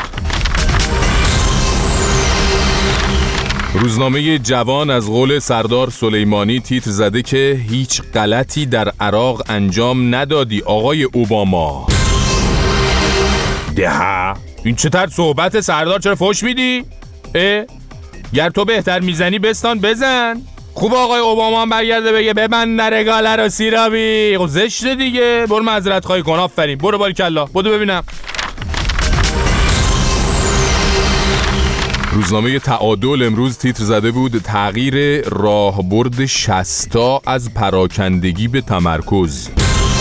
Speaker 2: روزنامه جوان از قول سردار سلیمانی تیتر زده که هیچ غلطی در عراق انجام ندادی آقای اوباما. ده این چطور صحبت سردار، چرا فوش میدی؟ گر تو بهتر میزنی بستان بزن. خوب آقای اوباما هم برگرده بگه ببند نرگاله رو سیرابی، خب زشته دیگه، برو معذرت خواهی کن، آفرین، برو باریکلا، بودو ببینم. روزنامه تعادل امروز تیتر زده بود تغییر راهبرد 60 از پراکندگی به تمرکز.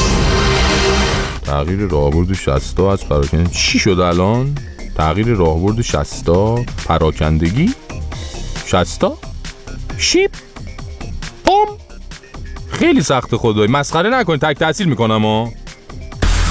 Speaker 2: تغییر راهبرد 60 از پراکندگی چی شد الان؟ تغییر راهبرد 60 پراکندگی 60 شیپ خیلی سخته، خدای مسخره نکنید، تک تحصیل میکنم ها.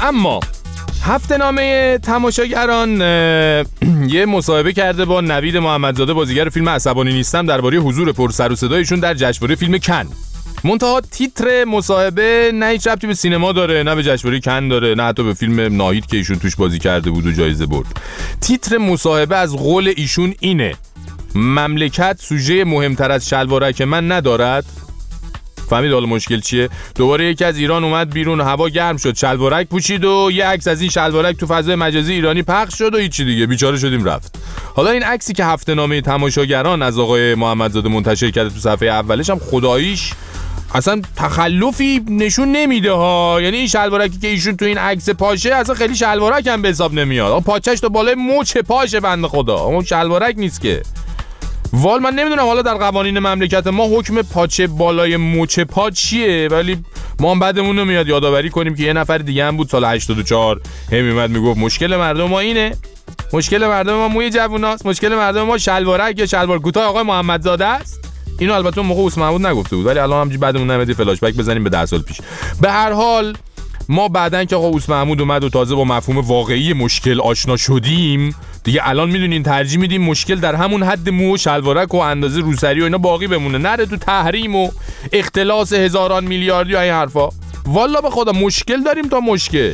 Speaker 2: اما هفته نامه تماشاگران یه مصاحبه کرده با نوید محمدزاده بازیگر فیلم عصبانی نیستم درباره حضور پر سر و صدایشون در جشنواره فیلم کن. منتها تیتر مصاحبه نه هیچ ربطی به سینما داره، نه به جشنواره کن داره، نه حتی به فیلم ناهید که ایشون توش بازی کرده بود و جایزه برد. تیتر مصاحبه از قول ایشون اینه: مملکت سوژه مهمتر از شلوارک من ندارد. فهمید حالا مشکل چیه؟ دوباره یکی از ایران اومد بیرون، هوا گرم شد، شلوارک پوشید و یه عکس از این شلوارک تو فضای مجازی ایرانی پخش شد و هیچی دیگه، بیچاره شدیم رفت. حالا این عکسی که هفته نامه تماشاگران از آقای محمدزاده منتشر کرده تو صفحه اولش هم خداییش اصلا تخلفی نشون نمیده ها. یعنی این شلوارکی که ایشون تو این عکس پاشه اصلا خیلی شلوارک هم به حساب نمیاد. پاچش تو بالای مچ پاشه بنده خدا، اون شلوارک نیست که. وال من نمیدونم حالا در قوانین مملکت ما حکم پاچه بالای مچ پا چیه، ولی ما هم بعدمون نمیاد یادآوری کنیم که یه نفر دیگه هم بود سال 84 میومد میگفت مشکل مردم ما اینه، مشکل مردم ما موی جووناست، مشکل مردم ما شلوارک یا شلوار کوتاه آقای محمدزاده است. اینو البته اون موقع اوسمان محمود نگفته بود، ولی الان هم بعدمون نمیاد فلاش بک بزنیم به 10 سال پیش. به هر حال ما بعدن که آقا اوسمان محمود اومد و تازه با مفهوم واقعی مشکل آشنا شدیم دیگه، الان میدونین ترجیح میدیم مشکل در همون حد مو و شلوارک و اندازه روسری و اینا باقی بمونه، نره تو تحریم و اختلاس هزاران میلیاردی و این حرفا. والا به خدا مشکل داریم تا مشکل.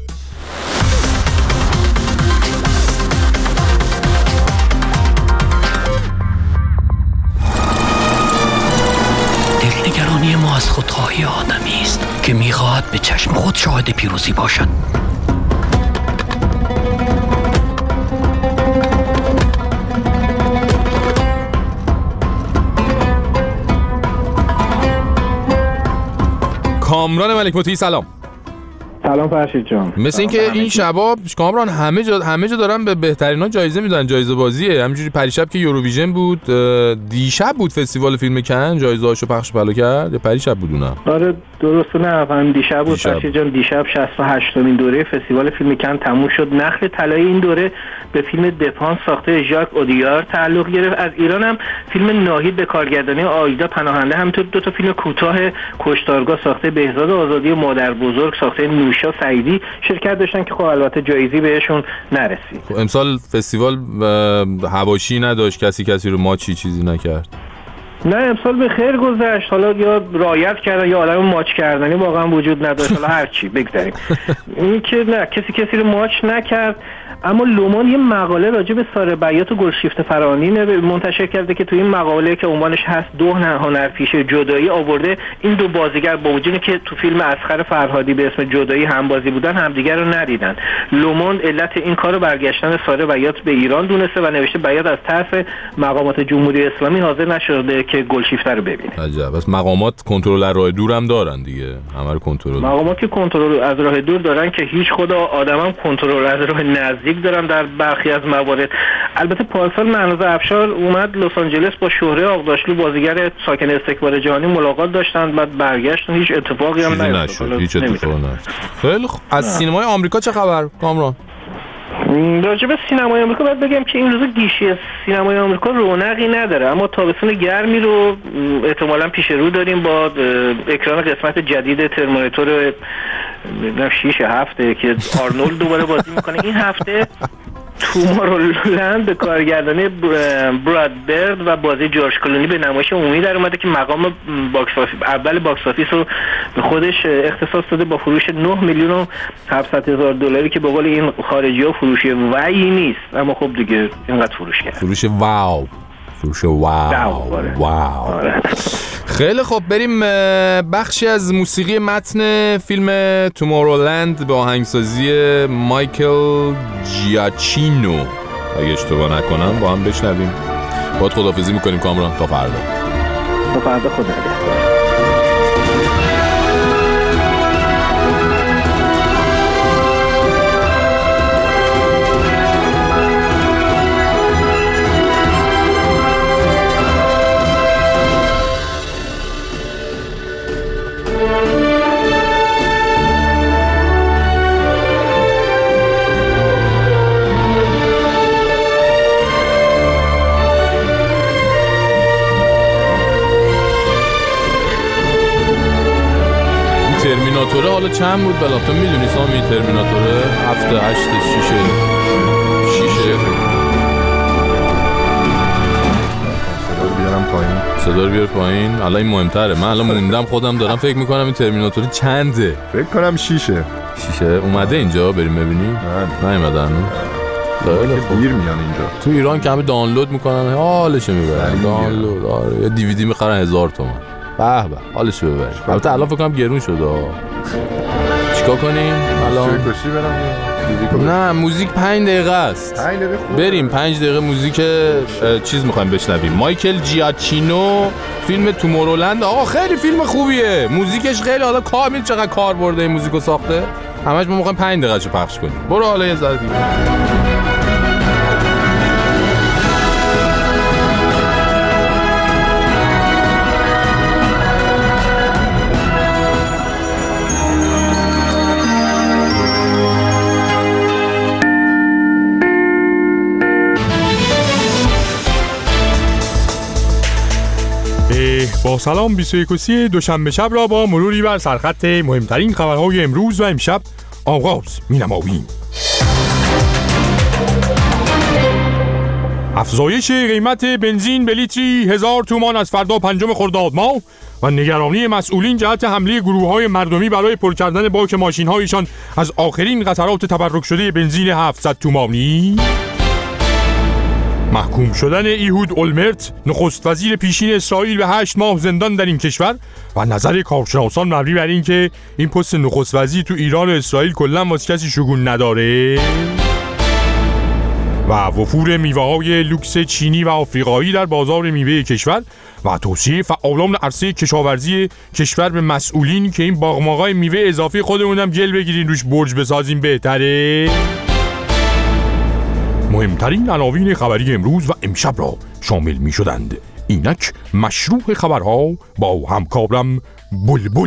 Speaker 15: دلنگرانی ما از خودخواهی آدمی است که میخواهد به چشم خود شاهد پیروزی باشد.
Speaker 2: کامران ملک مطیعی سلام.
Speaker 16: سلام فرشید جان.
Speaker 2: مثل این که این شبا کامران همه جا دارن به بهترینا جایزه میدن، جایزه بازیه. همینجوری پریشب که یوروویژن بود، دیشب بود فستیوال فیلم کن جایزه‌اشو پخش پلا کرد، یا پریشب بود اونم؟
Speaker 16: آره درسته، نه هم دیشب بود فرشید جان. دیشب 68مین دوره فستیوال فیلم کن تموم شد. نخل طلایی این دوره به فیلم دپان ساخته ژاک اودیار تعلق گرفت. از ایران هم فیلم ناهید به کارگردانی آیدا پناهنده، همینطور دو تا فیلم کوتاه کشتارگاه ساخته بهزاد آزادی و مادر بزرگ ساخته نوشا سعیدی شرکت داشتن که خب البته جایزی بهشون نرسید.
Speaker 2: خب امسال فستیوال حواشی نداشت، کسی رو ما چیزی نکرد.
Speaker 16: نه امسال به خیر گذشت. حالا یا رعایت کردن یا آدم ماچ کردنی واقعا وجود نداشت. حالا هر چی بگذاریم. این که نه کسی رو ماچ نکرد. اما لومان یه مقاله راجع به ساره بیات و گلشیفته فرانی منتشر کرده که توی این مقاله که عنوانش هست دو هنرپیشه جدایی آورده این دو بازیگر با وجودی که تو فیلم اسخر فرهادی به اسم جدایی هم بازی بودن همدیگر رو ندیدن. لومان علت این کارو برگشتن ساره بیات به ایران دونسته و نوشته بیات از طرف مقامات جمهوری اسلامی حاضر نشده که گلشیفته رو ببینه.
Speaker 2: عجب. بس مقامات کنترل از راه دور هم دارن دیگه، همه رو کنترل.
Speaker 16: مقامات که کنترل از راه دور دارن که هیچ خدا آدمم کنترل از راه نزدیک دارن در برخی از موارد. البته پارسال مهناز افشار اومد لس آنجلس با شهره آقداشلو بازیگر ساکن استکبار جهانی ملاقات داشتن، بعد برگشتن، هیچ اتفاقی هم
Speaker 2: نیفتاد. هیچ اتفاقی نیفتاد. خیلی خوب. از سینمای آمریکا چه خبر کامران؟
Speaker 16: راجع به سینمای آمریکا باید بگم که این روزا گیشه سینمای آمریکا رونقی نداره، اما تابستون گرمی رو احتمالاً پیش رو داریم با اکران قسمت جدید ترمیناتور 6 که آرنولد دوباره بازی میکنه. این هفته تومارولند به کارگردانی براد برد و بازی جورج کلونی به نمایش عمومی در اومده که مقام اول باکس آفیس رو به خودش اختصاص داده با فروش 9,700,000 که به قول این خارجی‌ها فروش وعی نیست، اما خب دیگه اینقدر فروش کرد.
Speaker 2: فروش واو. خیلی خب بریم بخشی از موسیقی متن فیلم تومورولند به آهنگسازی مایکل جیاچینو اگه اشتباه نکنم با هم بشنویم. باید خداحافظی میکنیم کامران تا فردا.
Speaker 16: خدا.
Speaker 2: چند بود بلا؟ تو میدونی سامی ترمیناتوره 7 8 6 صدا رو بیار پایین. الان این مهمتره. من الان موندم خودم دارم فکر میکنم این ترمیناتور چنده.
Speaker 7: فکر کنم 6
Speaker 2: اومده اینجا بریم ببینیم. نه اومدن.
Speaker 7: دیر میان اینجا.
Speaker 2: تو ایران که همه دانلود میکنن حالشو میبرن. دانلود آره یا دیویدی میخرن 1000 تومان. به به حالشو ببرن. البته الان فکر کنم گرون شده. چیکار کنیم الان؟
Speaker 7: سرکشی برم.
Speaker 2: نه موزیک 5 دقیقه است.
Speaker 7: 5 دقیقه خوب.
Speaker 2: بریم 5 دقیقه موزیک چیز میخوایم بشنویم. مایکل جیاچینو فیلم تومورولند. آقا خیلی فیلم خوبیه. موزیکش خیلی حالا کامل چقدر کار برده این موزیکو ساخته. همش ما میخوایم 5 دقیقه‌شو پخش کنیم. برو حالا یه ذره دیگه.
Speaker 17: با سلام 21 دوشنبه شب را با مروری بر سرخط مهمترین خبرهای امروز و امشب آغاز می‌نماییم. افزایش قیمت بنزین به لیتری 1000 تومان از فردا 5 خرداد ماه و نگرانی مسئولین جهت حمله گروه‌های مردمی برای پر کردن باک ماشین‌هایشان از آخرین قطرات تبرک شده بنزین 700 تومانی. محکوم شدن ایهود اولمرت نخست وزیر پیشین اسرائیل به 8 ماه زندان در این کشور و نظر کارشناسان مبنی بر این که این پست نخست وزیر تو ایران و اسرائیل کلا واسه کسی شگون نداره. و وفور میوه‌های لوکس چینی و آفریقایی در بازار میوه کشور و توصیه فعالان عرصه کشاورزی کشور به مسئولین که این باغماغای میوه اضافی خودمونم گل بگیرین روش برج بسازیم بهتره. مهمترین عناوین خبری امروز و امشب را شامل می شدند. اینک مشروع خبرها با همکارم بلبل.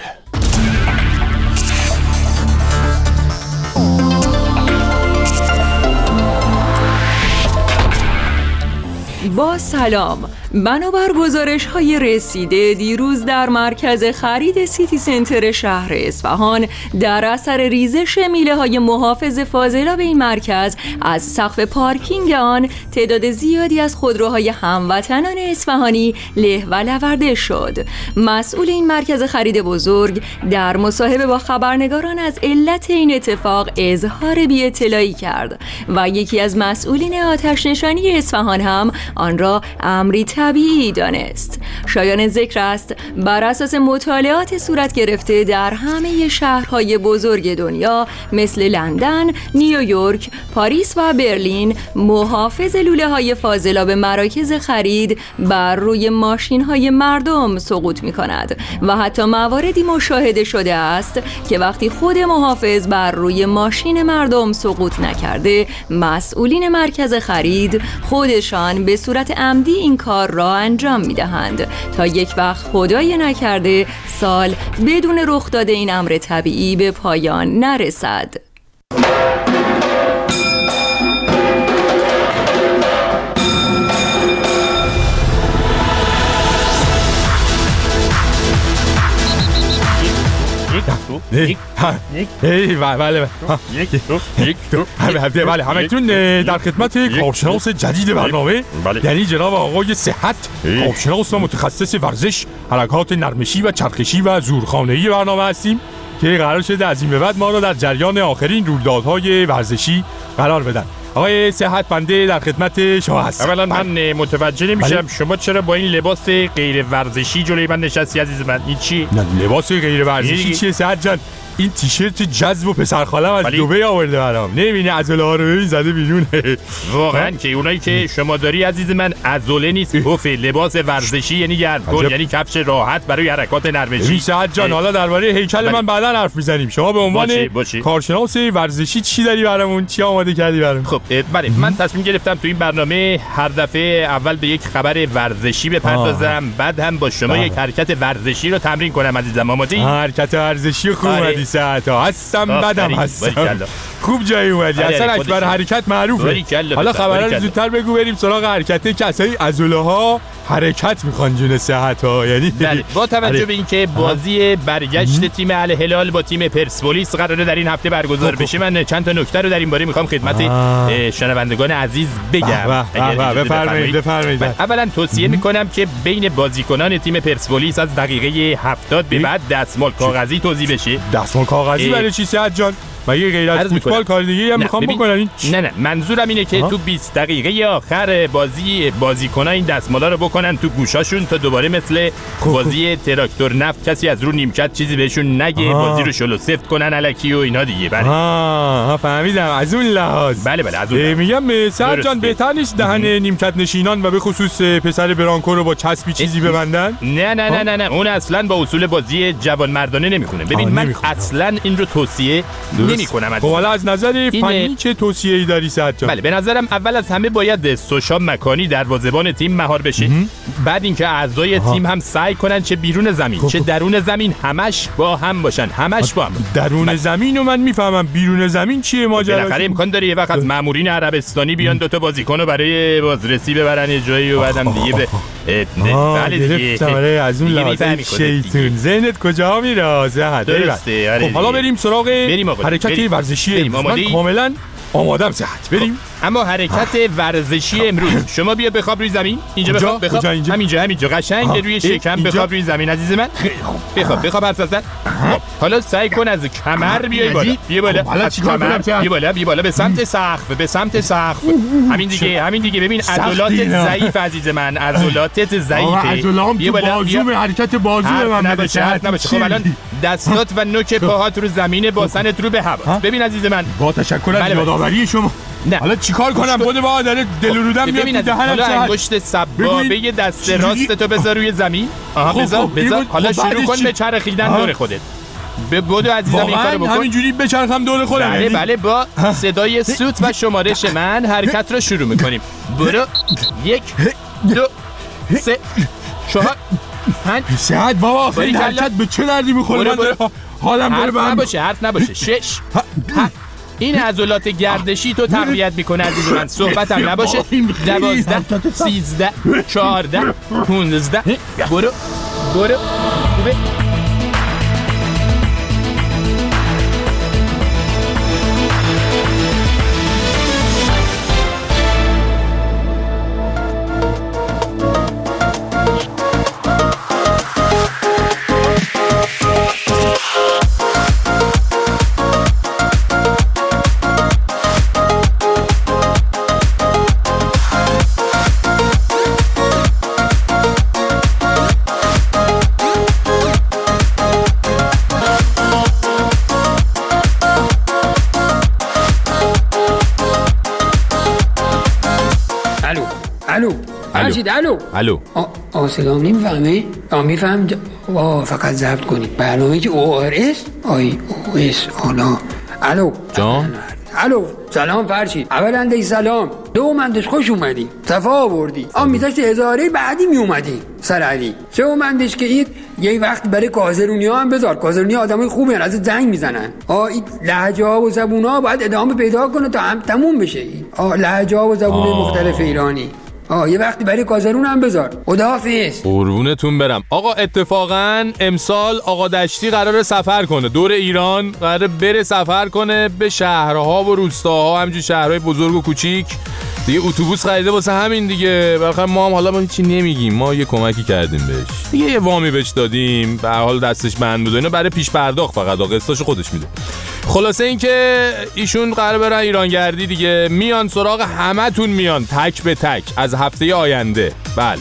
Speaker 18: با سلام. بنابر گزارش‌های رسیده دیروز در مرکز خرید سیتی سنتر شهر اصفهان در اثر ریزش میله‌های محافظ فاضلاب این مرکز از سقف پارکینگ آن تعداد زیادی از خودروهای هموطنان اصفهانی له و لورده شد. مسئول این مرکز خرید بزرگ در مصاحبه با خبرنگاران از علت این اتفاق اظهار بی‌اطلاعی کرد و یکی از مسئولین آتش نشانی اصفهان هم آن را امری طبیعی دانست. شایان ذکر است بر اساس مطالعات صورت گرفته در همه شهرهای بزرگ دنیا مثل لندن، نیویورک، پاریس و برلین محافظ لوله‌های فاضلاب مراکز خرید بر روی ماشین‌های مردم سقوط می‌کند و حتی مواردی مشاهده شده است که وقتی خود محافظ بر روی ماشین مردم سقوط نکرده مسئولین مرکز خرید خودشان به صورت عمدی این کار را انجام می‌دهند تا یک وقت خدای نکرده سال بدون رخ داده این امر طبیعی به پایان نرسد.
Speaker 17: بله همکنون در خدمت کارشناس جدید برنامه یعنی جناب آقای صحت، کارشناس و متخصص ورزش، حرکات نرمشی و چرخشی و زورخانه‌ای برنامه هستیم که قرار شده از این به بعد ما را در جریان آخرین رویدادهای ورزشی قرار بدن. آقای صحت بنده در خدمت شما هستم.
Speaker 19: اولا من متوجه نمیشم شما چرا با این لباس غیر ورزشی جلوی من نشستی عزیز من؟ این چی؟
Speaker 17: نه لباس غیر ورزشی چیه صحت جان؟ این تیشرت جذب و پسرخالم از دبی آورده برام. نمیبینی عضله‌ها رو زده بیرون.
Speaker 19: واقعا که اونایی که شما داری عزیز من عضله نیست، اوف لباس ورزشی یعنی گرمکن، یعنی کفش راحت برای حرکات نرمشی.
Speaker 17: صحت جان حالا درباره هیکل من بعدا حرف میزنیم. شما به عنوان کارشناس ورزشی چی داری برامون؟ چی آماده کردی برام؟
Speaker 19: خب بله من تصمیم گرفتم تو این برنامه هر دفعه اول به یک خبر ورزشی بپردازم، بعد هم با شما یک حرکت ورزشی رو تمرین کنم عزیزم. آماده ای؟
Speaker 17: حرکت ورزشی خوب اومدی این ساعت ها هستم بدم هستم. خوب جایی اومدی. اصلا اکبر حرکت معروفه. حالا خبرها رو زودتر بگو بریم سراغ حرکته که اصلا عضله ها حرکت میخوان جون صحت ها. یعنی
Speaker 19: با توجه به اینکه بازی برگشت تیم الهلال با تیم پرسپولیس قراره در این هفته برگزار بشه، من چند تا نکته رو در این باره میخوام خدمت شنوندگان عزیز بگم.
Speaker 17: بفرمایید.
Speaker 19: اولا توصیه میکنم که بین بازیکنان تیم پرسپولیس از دقیقه 70 به بعد دستمال کاغذی توزیع بشه.
Speaker 17: دستمال کاغذی برای چی صحت جان؟ مگه غیر از فوتبال کار دیگه هم میخوام بکنن؟
Speaker 19: نه منظورم اینه که تو 20 دقیقه آخر بازیکن‌ها این دستمالا رو بکنن تو گوشاشون تا دوباره مثل بازی تراکتور نفت کسی از رو نیمکت چیزی بهشون نگه، بازی رو شلو سفت کنن الکی و اینا دیگه. بله
Speaker 17: فهمیدم. از اون لحاظ
Speaker 19: بله از اون
Speaker 17: میگم سعد جان بهتر نیست دهن نیمکت نشینان و به خصوص پسر برانکو رو با چسبی چیزی ببندن؟
Speaker 19: نه اون اصلا با اصول بازی جوانمردانه نمیخونه. ببین من اصلا این رو توصیه نمی‌کنم.
Speaker 17: خب حالا از نظر فنی چه توصیه‌ای داری سعد جان؟
Speaker 19: بله به نظرم اول از همه باید سوشا مکانی دروازه‌بان تیم مهار بشه. بعد اینکه اعضای تیم هم سعی کنن چه بیرون زمین چه درون زمین همش با هم باشن، همش با هم.
Speaker 17: درون زمین رو من میفهمم، بیرون زمین چیه ماجرا؟
Speaker 19: بالاخره امکان داره یه وقت از مامورین عربستانی بیان دوتا بازیکنو برای بازرسی ببرن یه جایی و بعدم دیگه به
Speaker 17: بله دیگه از اون لحظه شیطون ذهنت کجا میره؟
Speaker 19: درسته.
Speaker 17: خب حالا بریم سراغ حرکت ورزشی. من کاملا آمادم صحت. بریم.
Speaker 19: اما حرکت ورزشی امروز شما بیا بخواب روی زمین. اینجا بخواب. همینجا قشنگ روی شکم بخواب روی زمین عزیز من. بخواب حرف زدن. حالا سعی کن از کمر بیای بالا. بیا بالا به سمت سقف. همین دیگه ببین عضلات ضعیف عزیز من، عضلاتت ضعیفه.
Speaker 17: بیا بالا. حرکت بازو من
Speaker 19: نباشه. خب الان دستات و نوک پاهات رو زمین، باسنت رو به هوا. ببین عزیز من
Speaker 17: با تشکر از یادآوری شما. حالا چیکار کنم؟ بده با داره دل رودم میاد تو دهنم.
Speaker 19: حالا انگشت سبابه دست راستتو بذار روی زمین. بذار. حالا شروع کن به چرخیدن دور خودت. بدو عزیزم این کارو بکن.
Speaker 17: همینجوری بچرخم دور خودم.
Speaker 19: بله با صدای سوت و شمارش من حرکت رو شروع میکنیم. برو 1 2 3 4 5
Speaker 17: ساعت بابا خیلی حرکت به چه دردی میخوره؟ حالم داره بهم.
Speaker 19: حرف نباشه 6 7 این عضلات گردشی تو تقویت میکنه عزیز من. صحبتم نباشه. 12 13 14 15 برو خوبه.
Speaker 5: الو سلام. نمیفهمه؟ میفهم. فقط ضبط کنید برنامه که ORS آنا. الو
Speaker 19: جان.
Speaker 5: الو سلام فرشید. اولندش سلام، دومندش خوش اومدی، صفا آوردی. میذاشتی هزاره بعدی میومدی سر علی. سومندش که این یه وقت برای کازرونی ها هم بذار. کازرونی ها آدمای خوبی هن، از زنگ میزنن. این لهجه ها و زبون ها باید ادامه پیدا کنه تا هم تموم بشه. لهجه ها و زبون مختلف ایرانی. یه وقتی برای کازرون هم بذار. خداحافظ.
Speaker 2: قربونتون برم. آقا اتفاقا امسال آقا دشتی قراره سفر کنه دور ایران، قراره بره سفر کنه به شهرها و روستاها، همینجور شهرهای بزرگ و کوچیک دیگه. اتوبوس خریده واسه همین دیگه. بالاخره ما هم حالا ما هیچی نمیگیم، ما یه کمکی کردیم بهش دیگه، یه وامی بهش دادیم، به هر حال دستش بند بود اینا، برای پیش پرداخت فقط قسطاشو خودش میده. خلاصه این که ایشون قرار برن ایرانگردی دیگه، میان سراغ همتون، میان تک به تک از هفته آینده. بله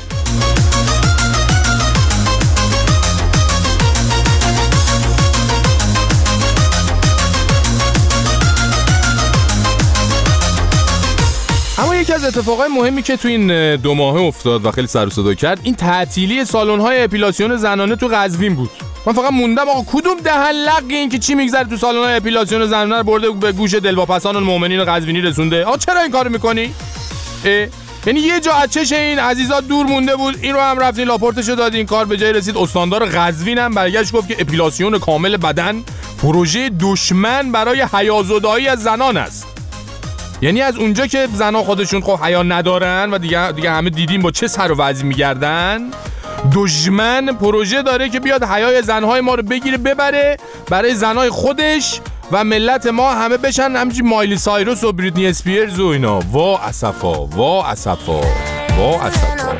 Speaker 2: اما یکی از اتفاقای مهمی که تو این 2 ماهه افتاد و خیلی سر و صدا کرد، این تعطیلی سالن‌های اپیلاسیون زنانه تو قزوین بود. من فقط موندم آقا کدوم دهن لقی این که چی میگذره تو سالن‌های اپیلاسیون زنانه رو برده به گوش دلواپسان المؤمنین قزوینی رسونده. چرا این کارو میکنی؟ یعنی یه جا از چش این عزیزا دور مونده بود، این رو هم رفتین لاپورتشو دادین، کار به جای رسید. استاندار قزوین هم برگشت گفت که اپیلاسیون کامل بدن پروژه دشمن برای حیازدایی از زنان است. یعنی از اونجا که زنان خودشون خب حیا ندارن و دیگه همه دیدیم با چه سر و وضعی میگردن، دشمن پروژه داره که بیاد حیای زنهای ما رو بگیره ببره برای زنهای خودش و ملت ما همه بشن همچین مایلی سایروس و بریتنی اسپیرز و اینا. وا اسفا، وا اسفا، وا اسفا.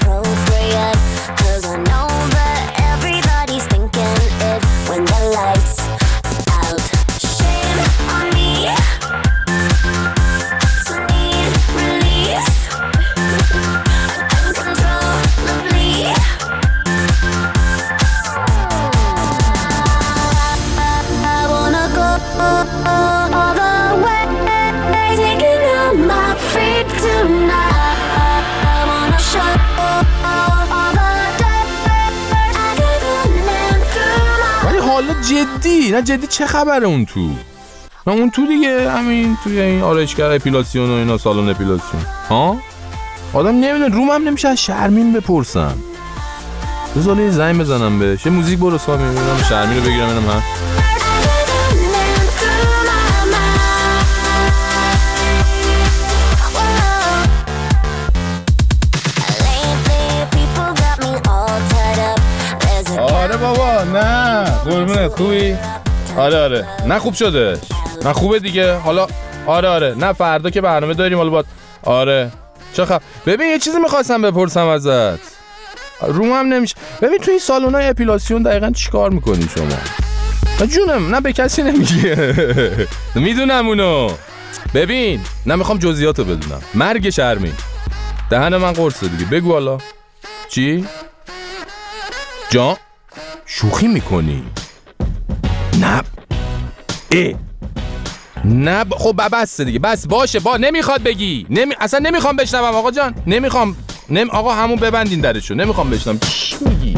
Speaker 2: جدی نه جدی چه خبره اون تو؟ نه اون تو دیگه همین توی این آرایشگاه اپیلاسیون و اینا، سالن اپیلاسیون ها. آدم نمیدونه، روم هم نمیشه از شرمین بپرسم. بذار یه زنگ بزنم بهش، یه موزیک برو سامی ببینم شرمین رو بگیرم اینم هست. آره بابا، نه قربونت خوبی؟ آره نه خوب شده، نه خوبه دیگه حالا. آره نه فردا که برنامه داریم حالا باید. آره چه خبر؟ ببین یه چیزی میخواستم بپرسم ازت، روم هم نمیشه. ببین توی سالن‌های اپیلاسیون دقیقاً چیکار میکنی شما؟ نه جونم، نه به کسی نمیگه. میدونم اونو. ببین نمیخوام جزئیاتو بدونم. مرگ شرمین دهن من قرصه دیگه، بگو حالا چی؟ جان شوخی میکنی؟ نه نه خب بس دیگه، بس باشه نمیخواد بگی، اصلا نمیخوام بشنوم آقا جان، نمیخوام. آقا همون ببندین درشو، نمیخوام بشنوم چی میگی.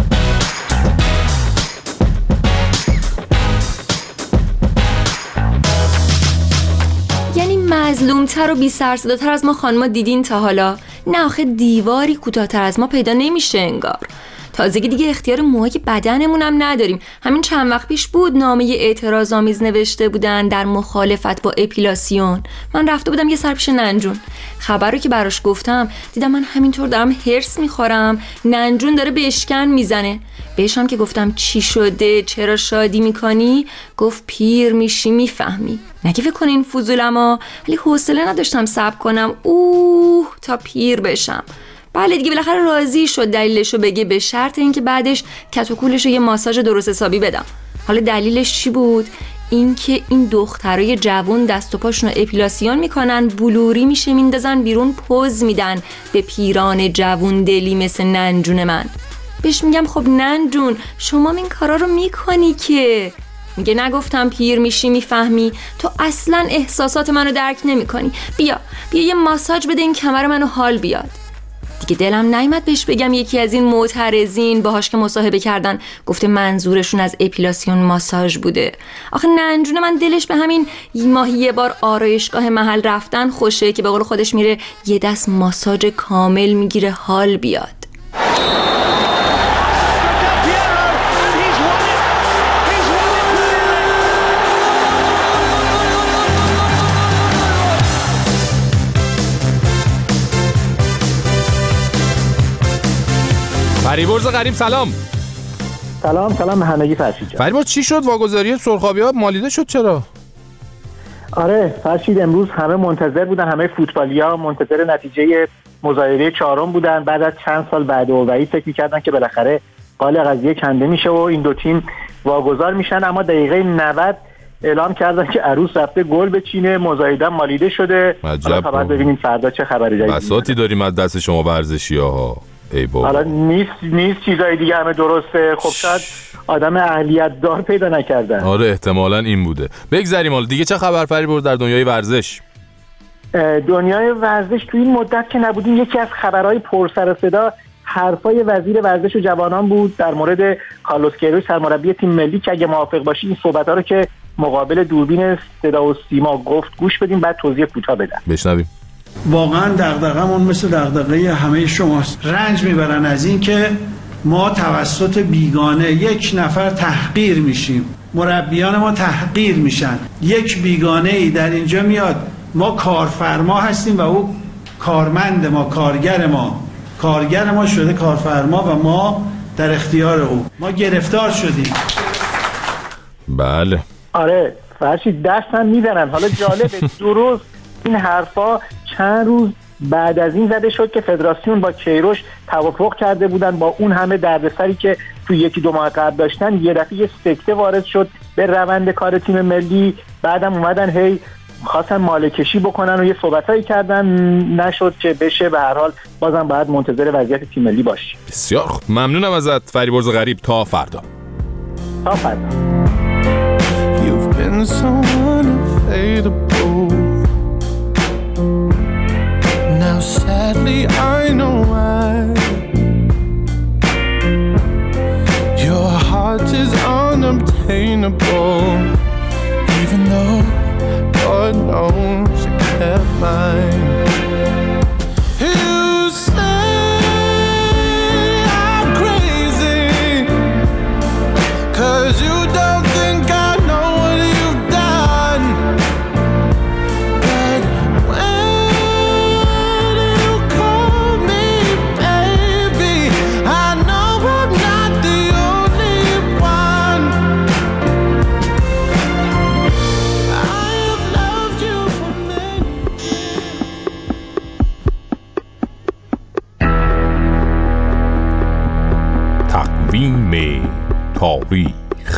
Speaker 18: یعنی مظلومتر و بی سر صداتر از ما خانما دیدین تا حالا؟ نه آخه دیواری کوتاه‌تر از ما پیدا نمیشه انگار. تازگی دیگه اختیار موهای بدنمون هم نداریم. همین چند وقت پیش بود نامه اعتراض‌آمیز نوشته بودن در مخالفت با اپیلاسیون. من رفته بودم یه سر پیش ننجون. خبر رو که براش گفتم دیدم من همینطور دارم هرس میخورم، ننجون داره به اشکن میزنه. بهشم که گفتم چی شده، چرا شادی میکنی؟ گفت پیر میشی میفهمی. نگه فکر کنین فضولما، ولی حوصله نداشتم صبر کنم تا پیر بشم. بله دیگه بالاخره راضی شد دلیلشو بگه، به شرط اینکه بعدش کت و کولشو یه ماساژ درست حسابی بدم. حالا دلیلش چی بود؟ اینکه این دخترای جوان دست و پاشونو اپیلاسیون میکنن، بلوری میشه میندازن بیرون، پوز میدن به پیران جوان دلی مثل ننجون من. بهش میگم خب ننجون شما این کارا رو میکنی که؟ میگه نگفتم پیر میشی میفهمی، تو اصلا احساسات منو درک نمیکنی. بیا یه ماساژ بده این کمر منو حال بیاد. دیگه دلم نیامد بهش بگم یکی از این معترضین باهاش که مصاحبه کردن گفته منظورشون از اپیلاسیون ماساژ بوده. آخه ننجون من دلش به همین ماهی یه بار آرایشگاه محل رفتن خوشه که به قول خودش میره یه دست ماساژ کامل میگیره حال بیاد.
Speaker 2: فریبرز غریب سلام.
Speaker 16: سلام همگی فرشید جان.
Speaker 2: فریبرز چی شد؟ واگذاری سرخابی‌ها مالیده شد چرا؟
Speaker 16: آره فرشید، امروز همه منتظر بودن، همه فوتبالیا منتظر نتیجه مظاهره چهارم بودن. بعد از چند سال بعد اوضاعی فکر می‌کردن که بالاخره قال قضیه کنده میشه و این دو تیم واگذار میشن، اما دقیقه 90 اعلام کردن که عروس رفته گل بچینه، مزایده مالیده شده. حالا خبر ببینیم فردا چه خبری جدید.
Speaker 2: بساطی داریم از دست شما ورزشی‌ها. ای بابا.
Speaker 16: حالا نیست چیزای دیگه همه درسته. خب شاید آدم اهلیت دار پیدا نکردن.
Speaker 2: آره احتمالاً این بوده. بگذریم حالا دیگه چه خبر فریبرز در دنیای ورزش؟
Speaker 16: دنیای ورزش توی این مدت که نبودیم یکی از خبرهای پر سر و صدا حرفای وزیر ورزش و جوانان بود در مورد کارلوس کیروش سرمربی تیم ملی که اگه موافق باشی این صحبت‌ها رو که مقابل دوربین صدا و سیما گفت گوش بدیم بعد توضیح کوتاه بدم.
Speaker 2: بشنویم.
Speaker 20: واقعا دغدغه‌مون مثل دغدغه همه شماست. رنج میبرن از این که ما توسط بیگانه یک نفر تحقیر میشیم. مربیان ما تحقیر میشن. یک بیگانه ای در اینجا میاد ما کارفرما هستیم و او کارمند ما، کارگر ما شده کارفرما و ما در اختیار او. ما گرفتار شدیم.
Speaker 17: بله
Speaker 21: آره فرشید دستم میزنن. حالا جالبه درست این حرفا چند روز بعد از این زده شد که فدراسیون با کیروش توافق کرده بودن با اون همه دردسری که تو یکی دو ماه قبل داشتن، یه دفعه یه سکته وارد شد به روند کار تیم ملی. بعدم اومدن هی خواستن مالکشی بکنن و یه صحبتایی کردن، نشد که بشه. به هر حال بازم باید منتظر وضعیت تیم ملی باشیم.
Speaker 17: بسیار خوب، ممنونم ازت فریبرز غریب. تا فردا.
Speaker 1: You've been so unavailable. Now sadly I know why. Your heart is unobtainable, even though God knows you kept mine. You say I'm crazy, 'cause you don't think I know what you've done. But when you call me baby, I know I'm not the only one. I have loved you for many years.
Speaker 17: تقویم تاریخ.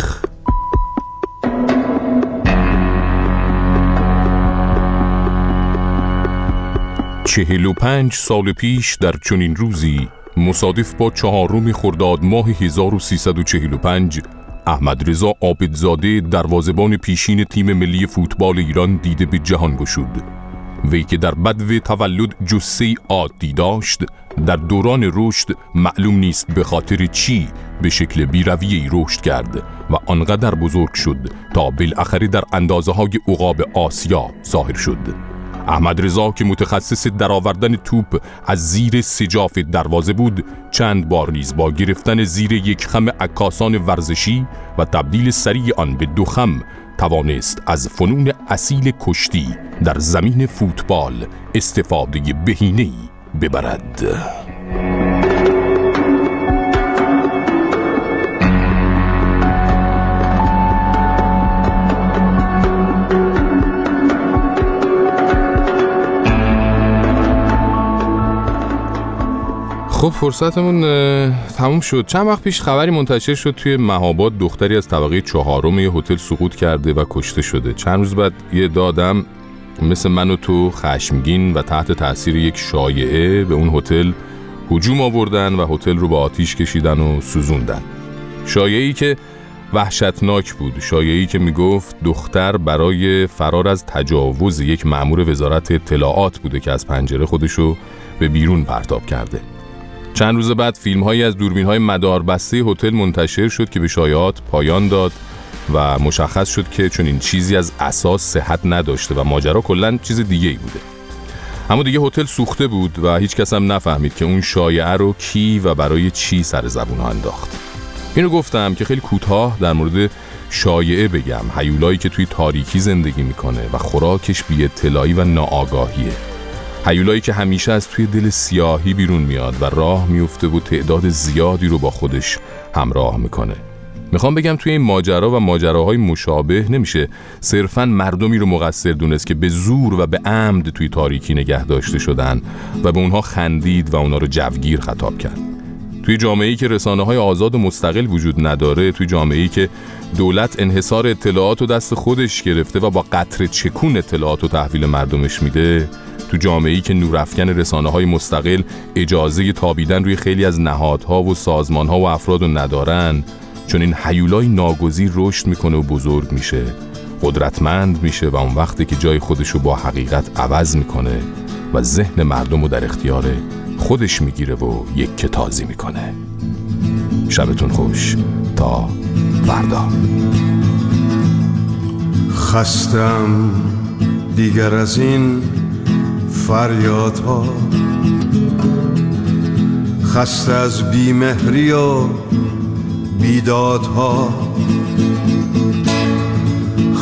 Speaker 17: چهل و 45 سال پیش در چنین روزی مصادف با 4 خرداد ماه 1345 احمد رضا عابدزاده دروازه‌بان پیشین تیم ملی فوتبال ایران دیده به جهان گشود. وی که در بدو تولد جثه‌ای عادی داشت، در دوران رشد معلوم نیست به خاطر چی به شکل بی‌رویه‌ای رشد کرد و آنقدر بزرگ شد تا بالاخره در اندازه‌های عقاب آسیا ظاهر شد. احمد رضا که متخصص درآوردن توپ از زیر سجاف دروازه بود، چند بار نیز با گرفتن زیر یک خم عکاسان ورزشی و تبدیل سریع آن به 2 خم توانست از فنون اصیل کشتی در زمین فوتبال استفاده بهینه‌ای ببرد. خب فرصتمون تموم شد. چند وقت پیش خبری منتشر شد توی مهاباد دختری از طبقه 4 یه هتل سقوط کرده و کشته شده. چند روز بعد یه دادم مثل من و تو خشمگین و تحت تأثیر یک شایعه به اون هتل هجوم آوردن و هتل رو با آتیش کشیدن و سوزوندن. شایعه‌ای که وحشتناک بود، شایعه‌ای که میگفت دختر برای فرار از تجاوز یک مأمور وزارت اطلاعات بوده که از پنجره خودشو به بیرون پرتاب کرده. چند روز بعد فیلم‌هایی از دوربین‌های مداربسته هتل منتشر شد که به شایعات پایان داد و مشخص شد که چون این چیزی از اساس صحت نداشته و ماجرا کلاً چیز دیگه‌ای بوده. اما دیگه هتل سوخته بود و هیچ کس هم نفهمید که اون شایعه رو کی و برای چی سر زبون انداخت. اینو گفتم که خیلی کوتاه در مورد شایعه بگم، هیولایی که توی تاریکی زندگی میکنه و خوراکش بی‌اطلاعی و ناآگاهیه. هیولایی که همیشه از توی دل سیاهی بیرون میاد و راه میفته و تعداد زیادی رو با خودش همراه میکنه. میخوام بگم توی این ماجرا و ماجراهای مشابه نمیشه صرفاً مردمی رو مقصر دونست که به زور و به عمد توی تاریکی نگه داشته شدن و به اونها خندید و اونها رو جوگیر خطاب کرد. توی جامعه‌ای که رسانه‌های آزاد و مستقل وجود نداره، توی جامعه‌ای که دولت انحصار اطلاعات رو دست خودش گرفته و با قطره چکون اطلاعات رو تحویل مردمش میده، تو جامعه‌ای که نورافکن رسانه‌های مستقل اجازه تابیدن روی خیلی از نهادها و سازمان‌ها و افراد رو ندارن، چون این هیولای ناگزیر رشد میکنه و بزرگ میشه، قدرتمند میشه و اون وقتی که جای خودش رو با حقیقت عوض میکنه و ذهن مردم رو در اختیار خودش میگیره و یک کتازی میکنه. شبتون خوش تا فردا.
Speaker 12: خستم دیگر از این فریادها، خسته از بیمهری و بیدادها،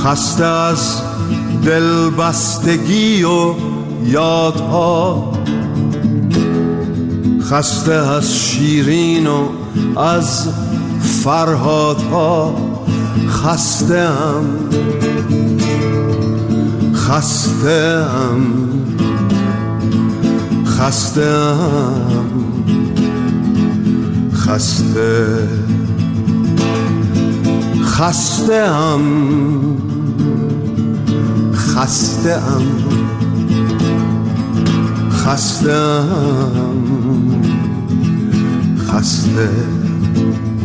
Speaker 3: خسته از دلبستگی و یادها، خسته از شیرین و از فرهادها، خسته‌ام خسته‌ام خسته‌ام خسته خسته‌ام خسته‌ام خسته‌ام خسته